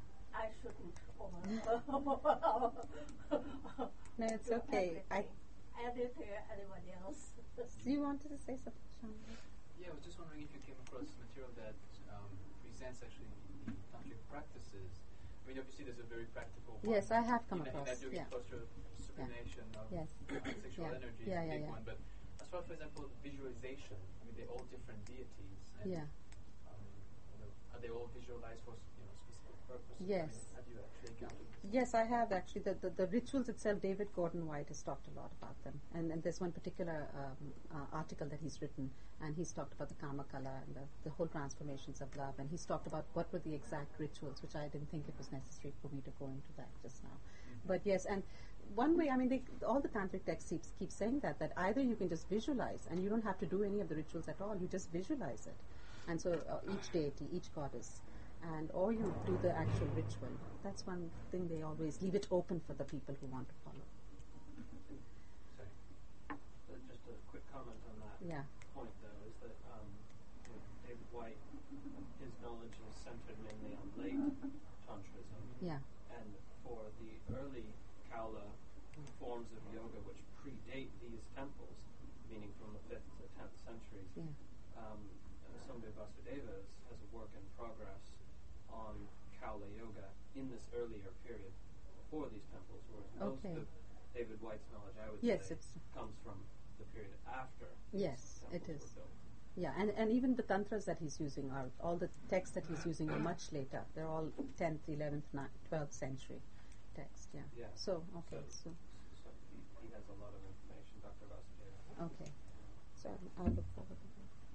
No, it's okay. Everything, anybody else. You wanted to say something, Sean? Yeah, I was just wondering if you came across material that presents actually the tantric practices. I mean, obviously there's a very practical one. Yes, I have come in across. that yogic posture of sublimation of Yes. sexual Yeah. energy Yeah, is a big yeah. one. But as far as, for example, visualization, I mean, they're all different deities. And, Yeah. Are they all visualized for specific purposes? Yes. I mean, have you actually encountered this? Yes, I have actually. The rituals itself, David Gordon White has talked a lot about them. And there's one particular article that he's written, and he's talked about the Kama Kala and the whole transformations of love. And he's talked about what were the exact rituals, which I didn't think it was necessary for me to go into that just now. But yes, and one way, I mean, all the tantric texts keep saying that either you can just visualize, and you don't have to do any of the rituals at all, you just visualize it. And so each deity, each goddess, or you do the actual ritual. That's one thing they always leave it open for the people who want to follow. Sorry. Just a quick comment on that point, though, is that David White, his knowledge is centered mainly on late Tantrism. Yeah. And for the early Kaula forms of yoga which predate these temples, meaning from the 5th to 10th centuries, Somdev Vasudeva has a work in progress on Kaula yoga in this earlier period before these temples, whereas most of David White's knowledge, I would say, comes from the period after Yes, these it temples is. were built. Yeah, and even the tantras that he's using all the texts that he's using are much later. They're all 10th, 11th, 12th century texts. Yeah. So okay. So he has a lot of information, Dr. Vasudeva. okay. So I'll look forward to that.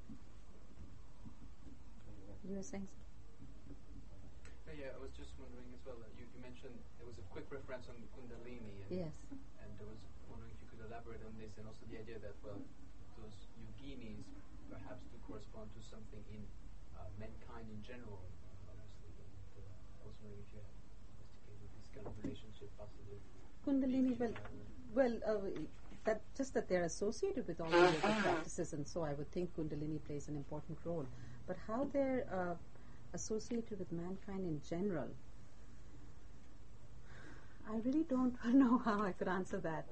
You were saying something? Yeah, I was just wondering as well. You mentioned there was a quick reference on Kundalini. And Yes. And I was wondering if you could elaborate on this, and also the idea that those yoginis perhaps do correspond to something in mankind in general, obviously. And, I was wondering if you had investigated this kind of relationship possibly. Kundalini, that they're associated with all the yoga practices, and so I would think Kundalini plays an important role. But how they're associated with mankind in general, I really don't know how I could answer that.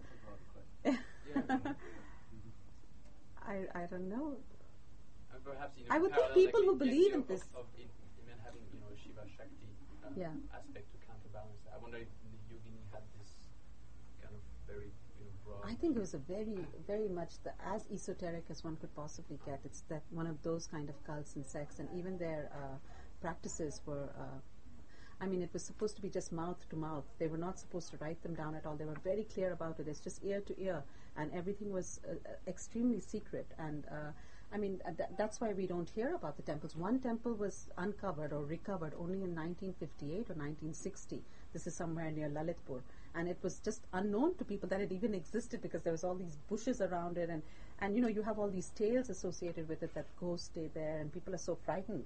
I don't know. And perhaps I would think people who believe in this of men having Shiva Shakti aspect to counterbalance that. I wonder if the yogini had this kind of very broad. I think it was a very, very much as esoteric as one could possibly get. It's that one of those kind of cults and sects, and even their practices were. It was supposed to be just mouth to mouth. They were not supposed to write them down at all. They were very clear about it. It's just ear to ear, and everything was extremely secret. And that's why we don't hear about the temples. One temple was uncovered or recovered only in 1958 or 1960. This is somewhere near Lalitpur. And it was just unknown to people that it even existed because there was all these bushes around it. And you have all these tales associated with it that ghosts stay there and people are so frightened.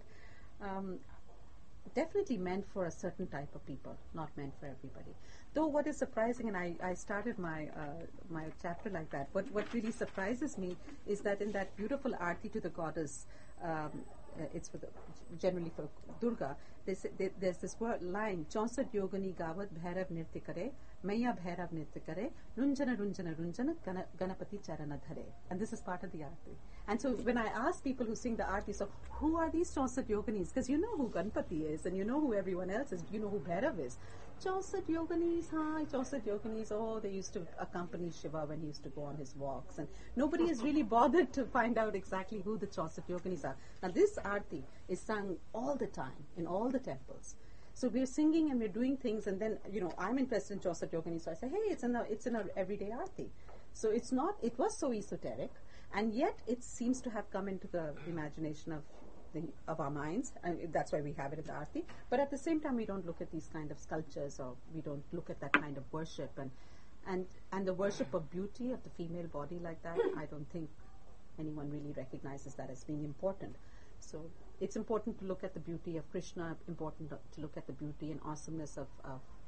Definitely meant for a certain type of people, not meant for everybody. Though what is surprising, and I started my chapter like that, what really surprises me is that in that beautiful Aarti to the goddess, it's generally for Durga, there's this line, Chausat Yogani Gavat Bhairav Nirti Kare, Maya Bhairav Nirti Kare, Runjana Runjana Runjana Ganapati Charana Dhare. And this is part of the Aarti. And so when I ask people who sing the Aarti, so who are these Chausat Yoganis? Because you know who Ganpati is, and you know who everyone else is, you know who Bhairav is. Chausat Yoganis, oh, they used to accompany Shiva when he used to go on his walks. And nobody has really bothered to find out exactly who the Chausat Yoganis are. Now this Aarti is sung all the time in all the temples. So we're singing and we're doing things, and then I'm interested in Chausat Yogini, so I say, hey, it's in our everyday Aarti. So it was so esoteric, and yet it seems to have come into the imagination of our minds, and that's why we have it in the Aarti. But at the same time, we don't look at these kind of sculptures, or we don't look at that kind of worship, and the worship of beauty of the female body like that. I don't think anyone really recognizes that as being important. So it's important to look at the beauty of Krishna, important to look at the beauty and awesomeness of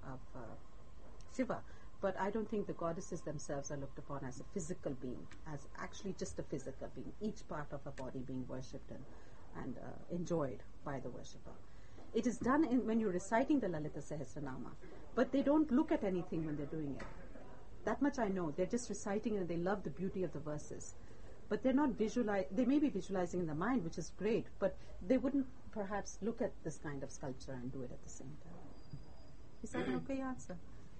Shiva. But I don't think the goddesses themselves are looked upon as a physical being, as actually just a physical being, each part of a body being worshipped and enjoyed by the worshipper. It is done when you're reciting the Lalita Sahasranama, but they don't look at anything when they're doing it. That much I know. They're just reciting it and they love the beauty of the verses. But they're not they may be visualizing in the mind, which is great, but they wouldn't perhaps look at this kind of sculpture and do it at the same time. Is that an okay answer?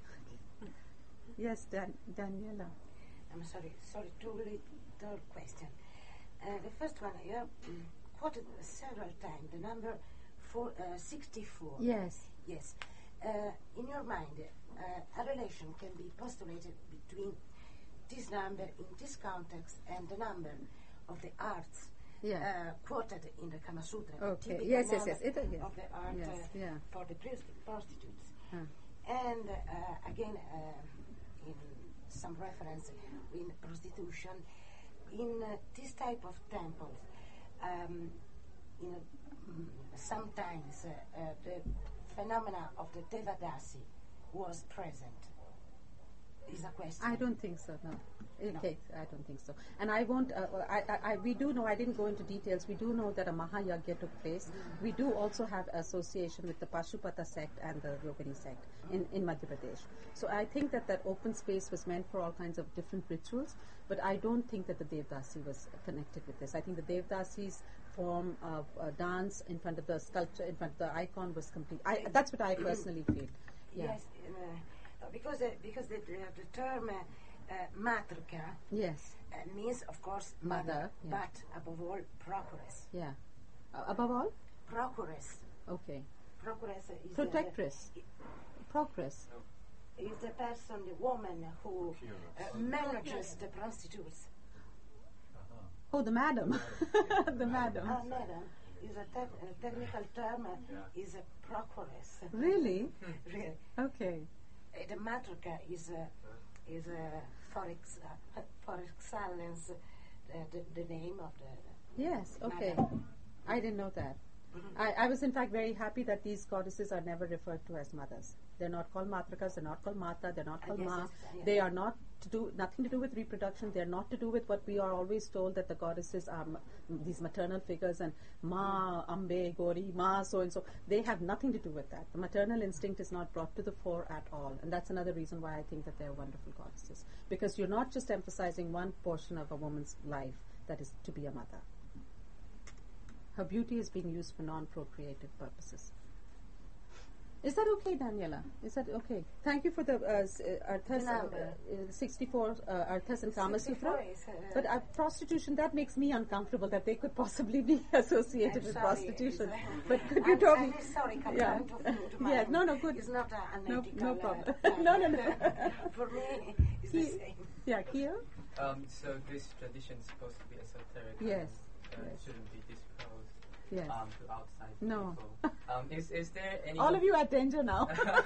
Yes, Daniela. I'm sorry, third question. The first one, you have quoted several times the number 64. Yes. Yes. In your mind, a relation can be postulated between this number in this context and the number of the arts quoted in the Kama Sutra. Okay. Yes. Of the art yes. for the prostitutes. And again, in some reference in prostitution, in this type of temples, sometimes the phenomena of the Devadasi was present. Is a question. I don't think so, no. Okay, I don't think so. And I won't, we do know, I didn't go into details, we do know that a Mahayagya took place. We do also have association with the Pashupata sect and the Rohini sect in Madhya Pradesh. So I think that open space was meant for all kinds of different rituals, but I don't think that the Devdasi was connected with this. I think the Devdasi's form of dance in front of the sculpture, in front of the icon was complete. That's what I personally feel. Yeah. Yes, because the term matrika means, of course, mother, but above all, procuress. Yeah. Above all? Procuress. Okay. Procuress is protectress. Procuress. Is the person, the woman who manages the prostitutes. Oh, the madam. The madam. Madam is a technical term. Is a procuress. Really? Really. Okay. The matrika is for excellence the name of the. Yes. Okay. Madam. I didn't know that. I was in fact very happy that these goddesses are never referred to as mothers. They're not called matrikas, they're not called mata, they're not called ma. Yes. They are not nothing to do with reproduction. They're not to do with what we are always told that the goddesses are these maternal figures and ma, ambe, gori, ma, so and so. They have nothing to do with that. The maternal instinct is not brought to the fore at all. And that's another reason why I think that they're wonderful goddesses. Because you're not just emphasizing one portion of a woman's life, that is to be a mother. Her beauty is being used for non-procreative purposes. Is that okay, Daniela? Is that okay? Thank you for the Arthas, 64 Arthas and Kama Sutra. But prostitution, that makes me uncomfortable that they could possibly be associated with prostitution. But could you tell me? Sorry, yeah. Yeah, no, good. It's not an no ethical, problem. No. For me, it's the same. Yeah, Kia? So this tradition is supposed to be esoteric. Yes. It shouldn't be disclosed. Yes. To outside No. people. Is there any? All of you are at danger now.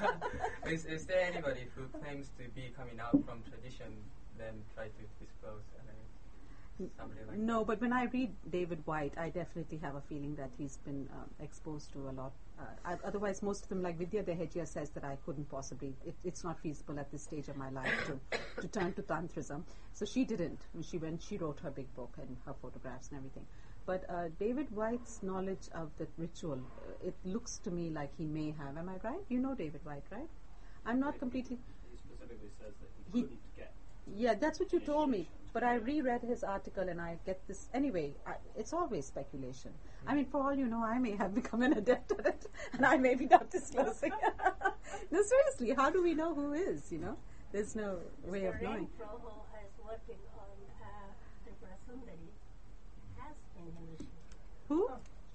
is there anybody who claims to be coming out from tradition, then try to disclose? Somebody like No, that? but when I read David White, I definitely have a feeling that he's been exposed to a lot. Otherwise, most of them, like Vidya Dehejia says that I couldn't possibly, it's not feasible at this stage of my life to turn to Tantrism. So she didn't. She wrote her big book and her photographs and everything. But David White's knowledge of the ritual, it looks to me like he may have. Am I right? You know David White, right? I'm not completely. He specifically says that he couldn't get. Yeah, that's what you told me. But I reread his article and I get this. Anyway, it's always speculation. I mean, for all you know, I may have become an adept at it and I may be not disclosing. No, seriously, how do we know who is, There's no way of knowing. Renfro, who is working on Tripura Sundari, has been illusion. Who?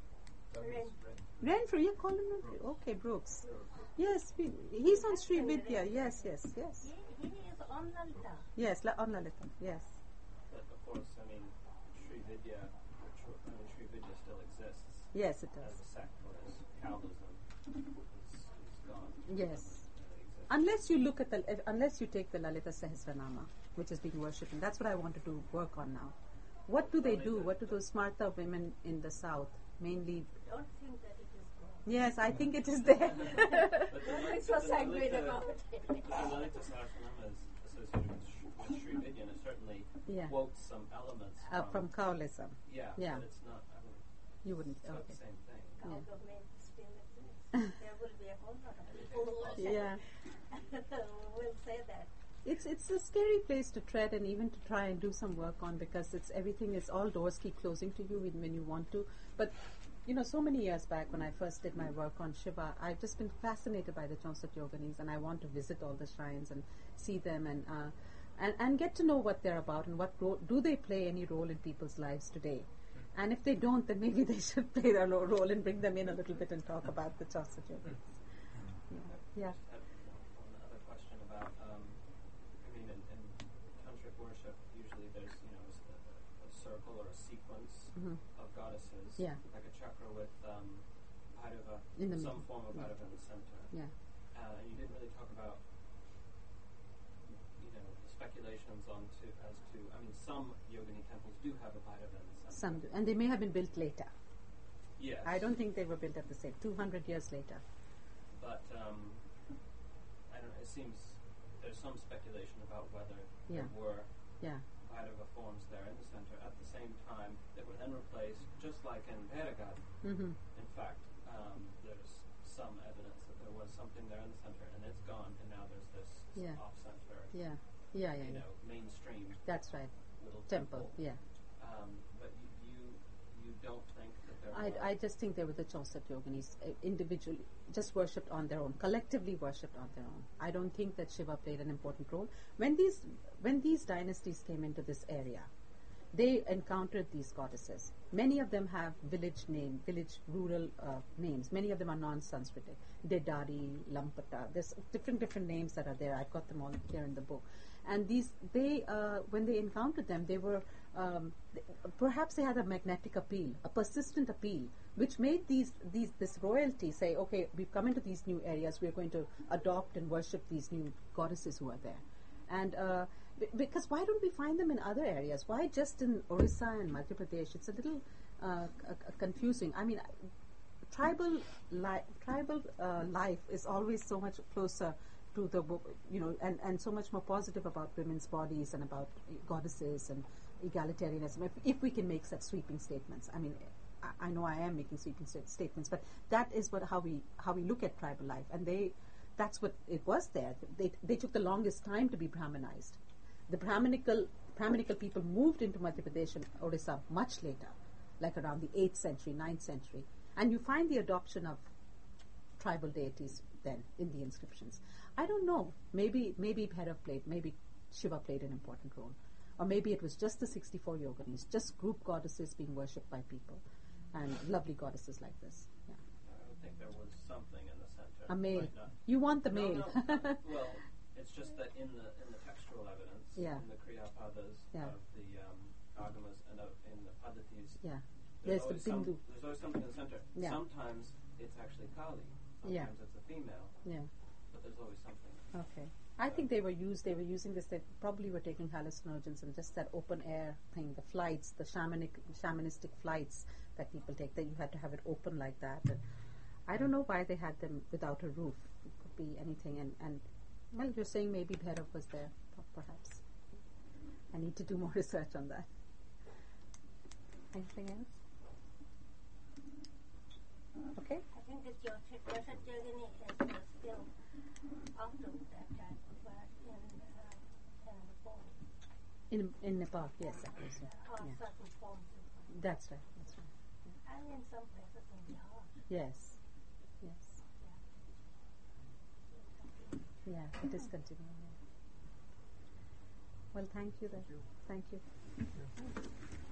Ren. Renfro, you call him Renfro? Okay, Brooks. Yes, he's on Sri Vidya. Yes. He is on Lalita. Yes, on Lalita. Yes. But of course, Sri Vidya still exists. Yes, it As does. a sect, whereas Kaudism is gone. Yes. Unless you take the Lalita Sahasranama, which is being worshipped, and that's what I want to do work on now. What do they do? What do those Smarta women in the south mainly? Don't think that it is gone. Yes, I think it is there. Nobody so sanguine about it. But the Lalita Sahasranama is associated with Sri Vidya, and it certainly quotes some elements from Kaolism. Yeah. Yeah. But it's not. You wouldn't. It's not Okay. the same thing. Government still exists. there will be a whole lot of people who will Yeah. will say that. It's a scary place to tread and even to try and do some work on, because it's everything is, all doors keep closing to you when you want to. But so many years back when I first did my work on Shiva, I've just been fascinated by the Chaunsat Yoginis, and I want to visit all the shrines and see them and get to know what they're about and what role do they play any role in people's lives today. And if they don't, then maybe they should play their role and bring them in a little bit and talk about the Chaunsat Yoginis. Yeah. Just had one other question about, in tantric worship, usually there's, a circle or a sequence of goddesses, Yeah. like a chakra with Bhairava, In the some middle. form of Yeah. Bhairava in the center. Yeah. And you didn't really talk about, the speculations some yogini temples do have a Bhairava in the center. Some do. And they may have been built later. Yes. I don't think they were built at the same 200 years later. But I don't know. It seems there's some speculation about whether Yeah. there were Yeah. Bhairava forms there in the center at the same time that were then replaced, just like in Bhairagad. Mm-hmm. In fact, there's some evidence that there was something there in the center, and it's gone, and now there's this Yeah. off-center, Yeah. Yeah, yeah, yeah. mainstream That's right. little Temple. Yeah. But you don't think that there I just think they were the Chaunsat Yoginis, individually, just worshipped on their own, collectively worshipped on their own. I don't think that Shiva played an important role. When these dynasties came into this area, they encountered these goddesses. Many of them have village rural names. Many of them are non-Sanskritic. Dedari, Lampata. There's different names that are there. I've got them all here in the book. And when they encountered them, they were perhaps they had a magnetic appeal, a persistent appeal, which made this royalty say, okay, we've come into these new areas. We're going to adopt and worship these new goddesses who are there. And because why don't we find them in other areas? Why just in Orissa and Madhya Pradesh? It's a little confusing. I mean, tribal life is always so much closer to the and so much more positive about women's bodies and about goddesses and egalitarianism. If we can make such sweeping statements, I mean, I know I am making sweeping statements, but that is how we look at tribal life, and that's what it was there. They took the longest time to be Brahmanized. The Brahminical people moved into Madhya Pradesh and Orissa much later, like around the 8th century, 9th century. And you find the adoption of tribal deities then in the inscriptions. I don't know. Maybe Bhairav maybe Shiva played an important role. Or maybe it was just the 64 yoginis, just group goddesses being worshipped by people, and lovely goddesses like this. Yeah. I would think there was something in the center. A male. But not- You want the No, male. no. Well, it's just that in the textual evidence, Yeah. in the Kriyapadas Yeah. of the Agamas and in the Padhatis, Yeah. there's There's the always Bindu. there's always something in the center. Yeah. Sometimes it's actually Kali. Sometimes Yeah. it's a female, Yeah. but there's always something. Okay. I think they were using this, they probably were taking hallucinogens and just that open air thing, the flights, the shamanistic flights that people take, that you had to have it open like that. And I don't know why they had them without a roof. It could be anything. And well, you're saying maybe Bhairav was there, perhaps. I need to do more research on that. Anything else? Okay. I think that your Chaunsat Yogini is still after that time, but in Nepal, In Nepal, yes, that was, yeah. certain forms of it. That's right. And in some places in Bihar. Yes. Yes. Yeah, it is continuing. Well, thank you then. Thank you.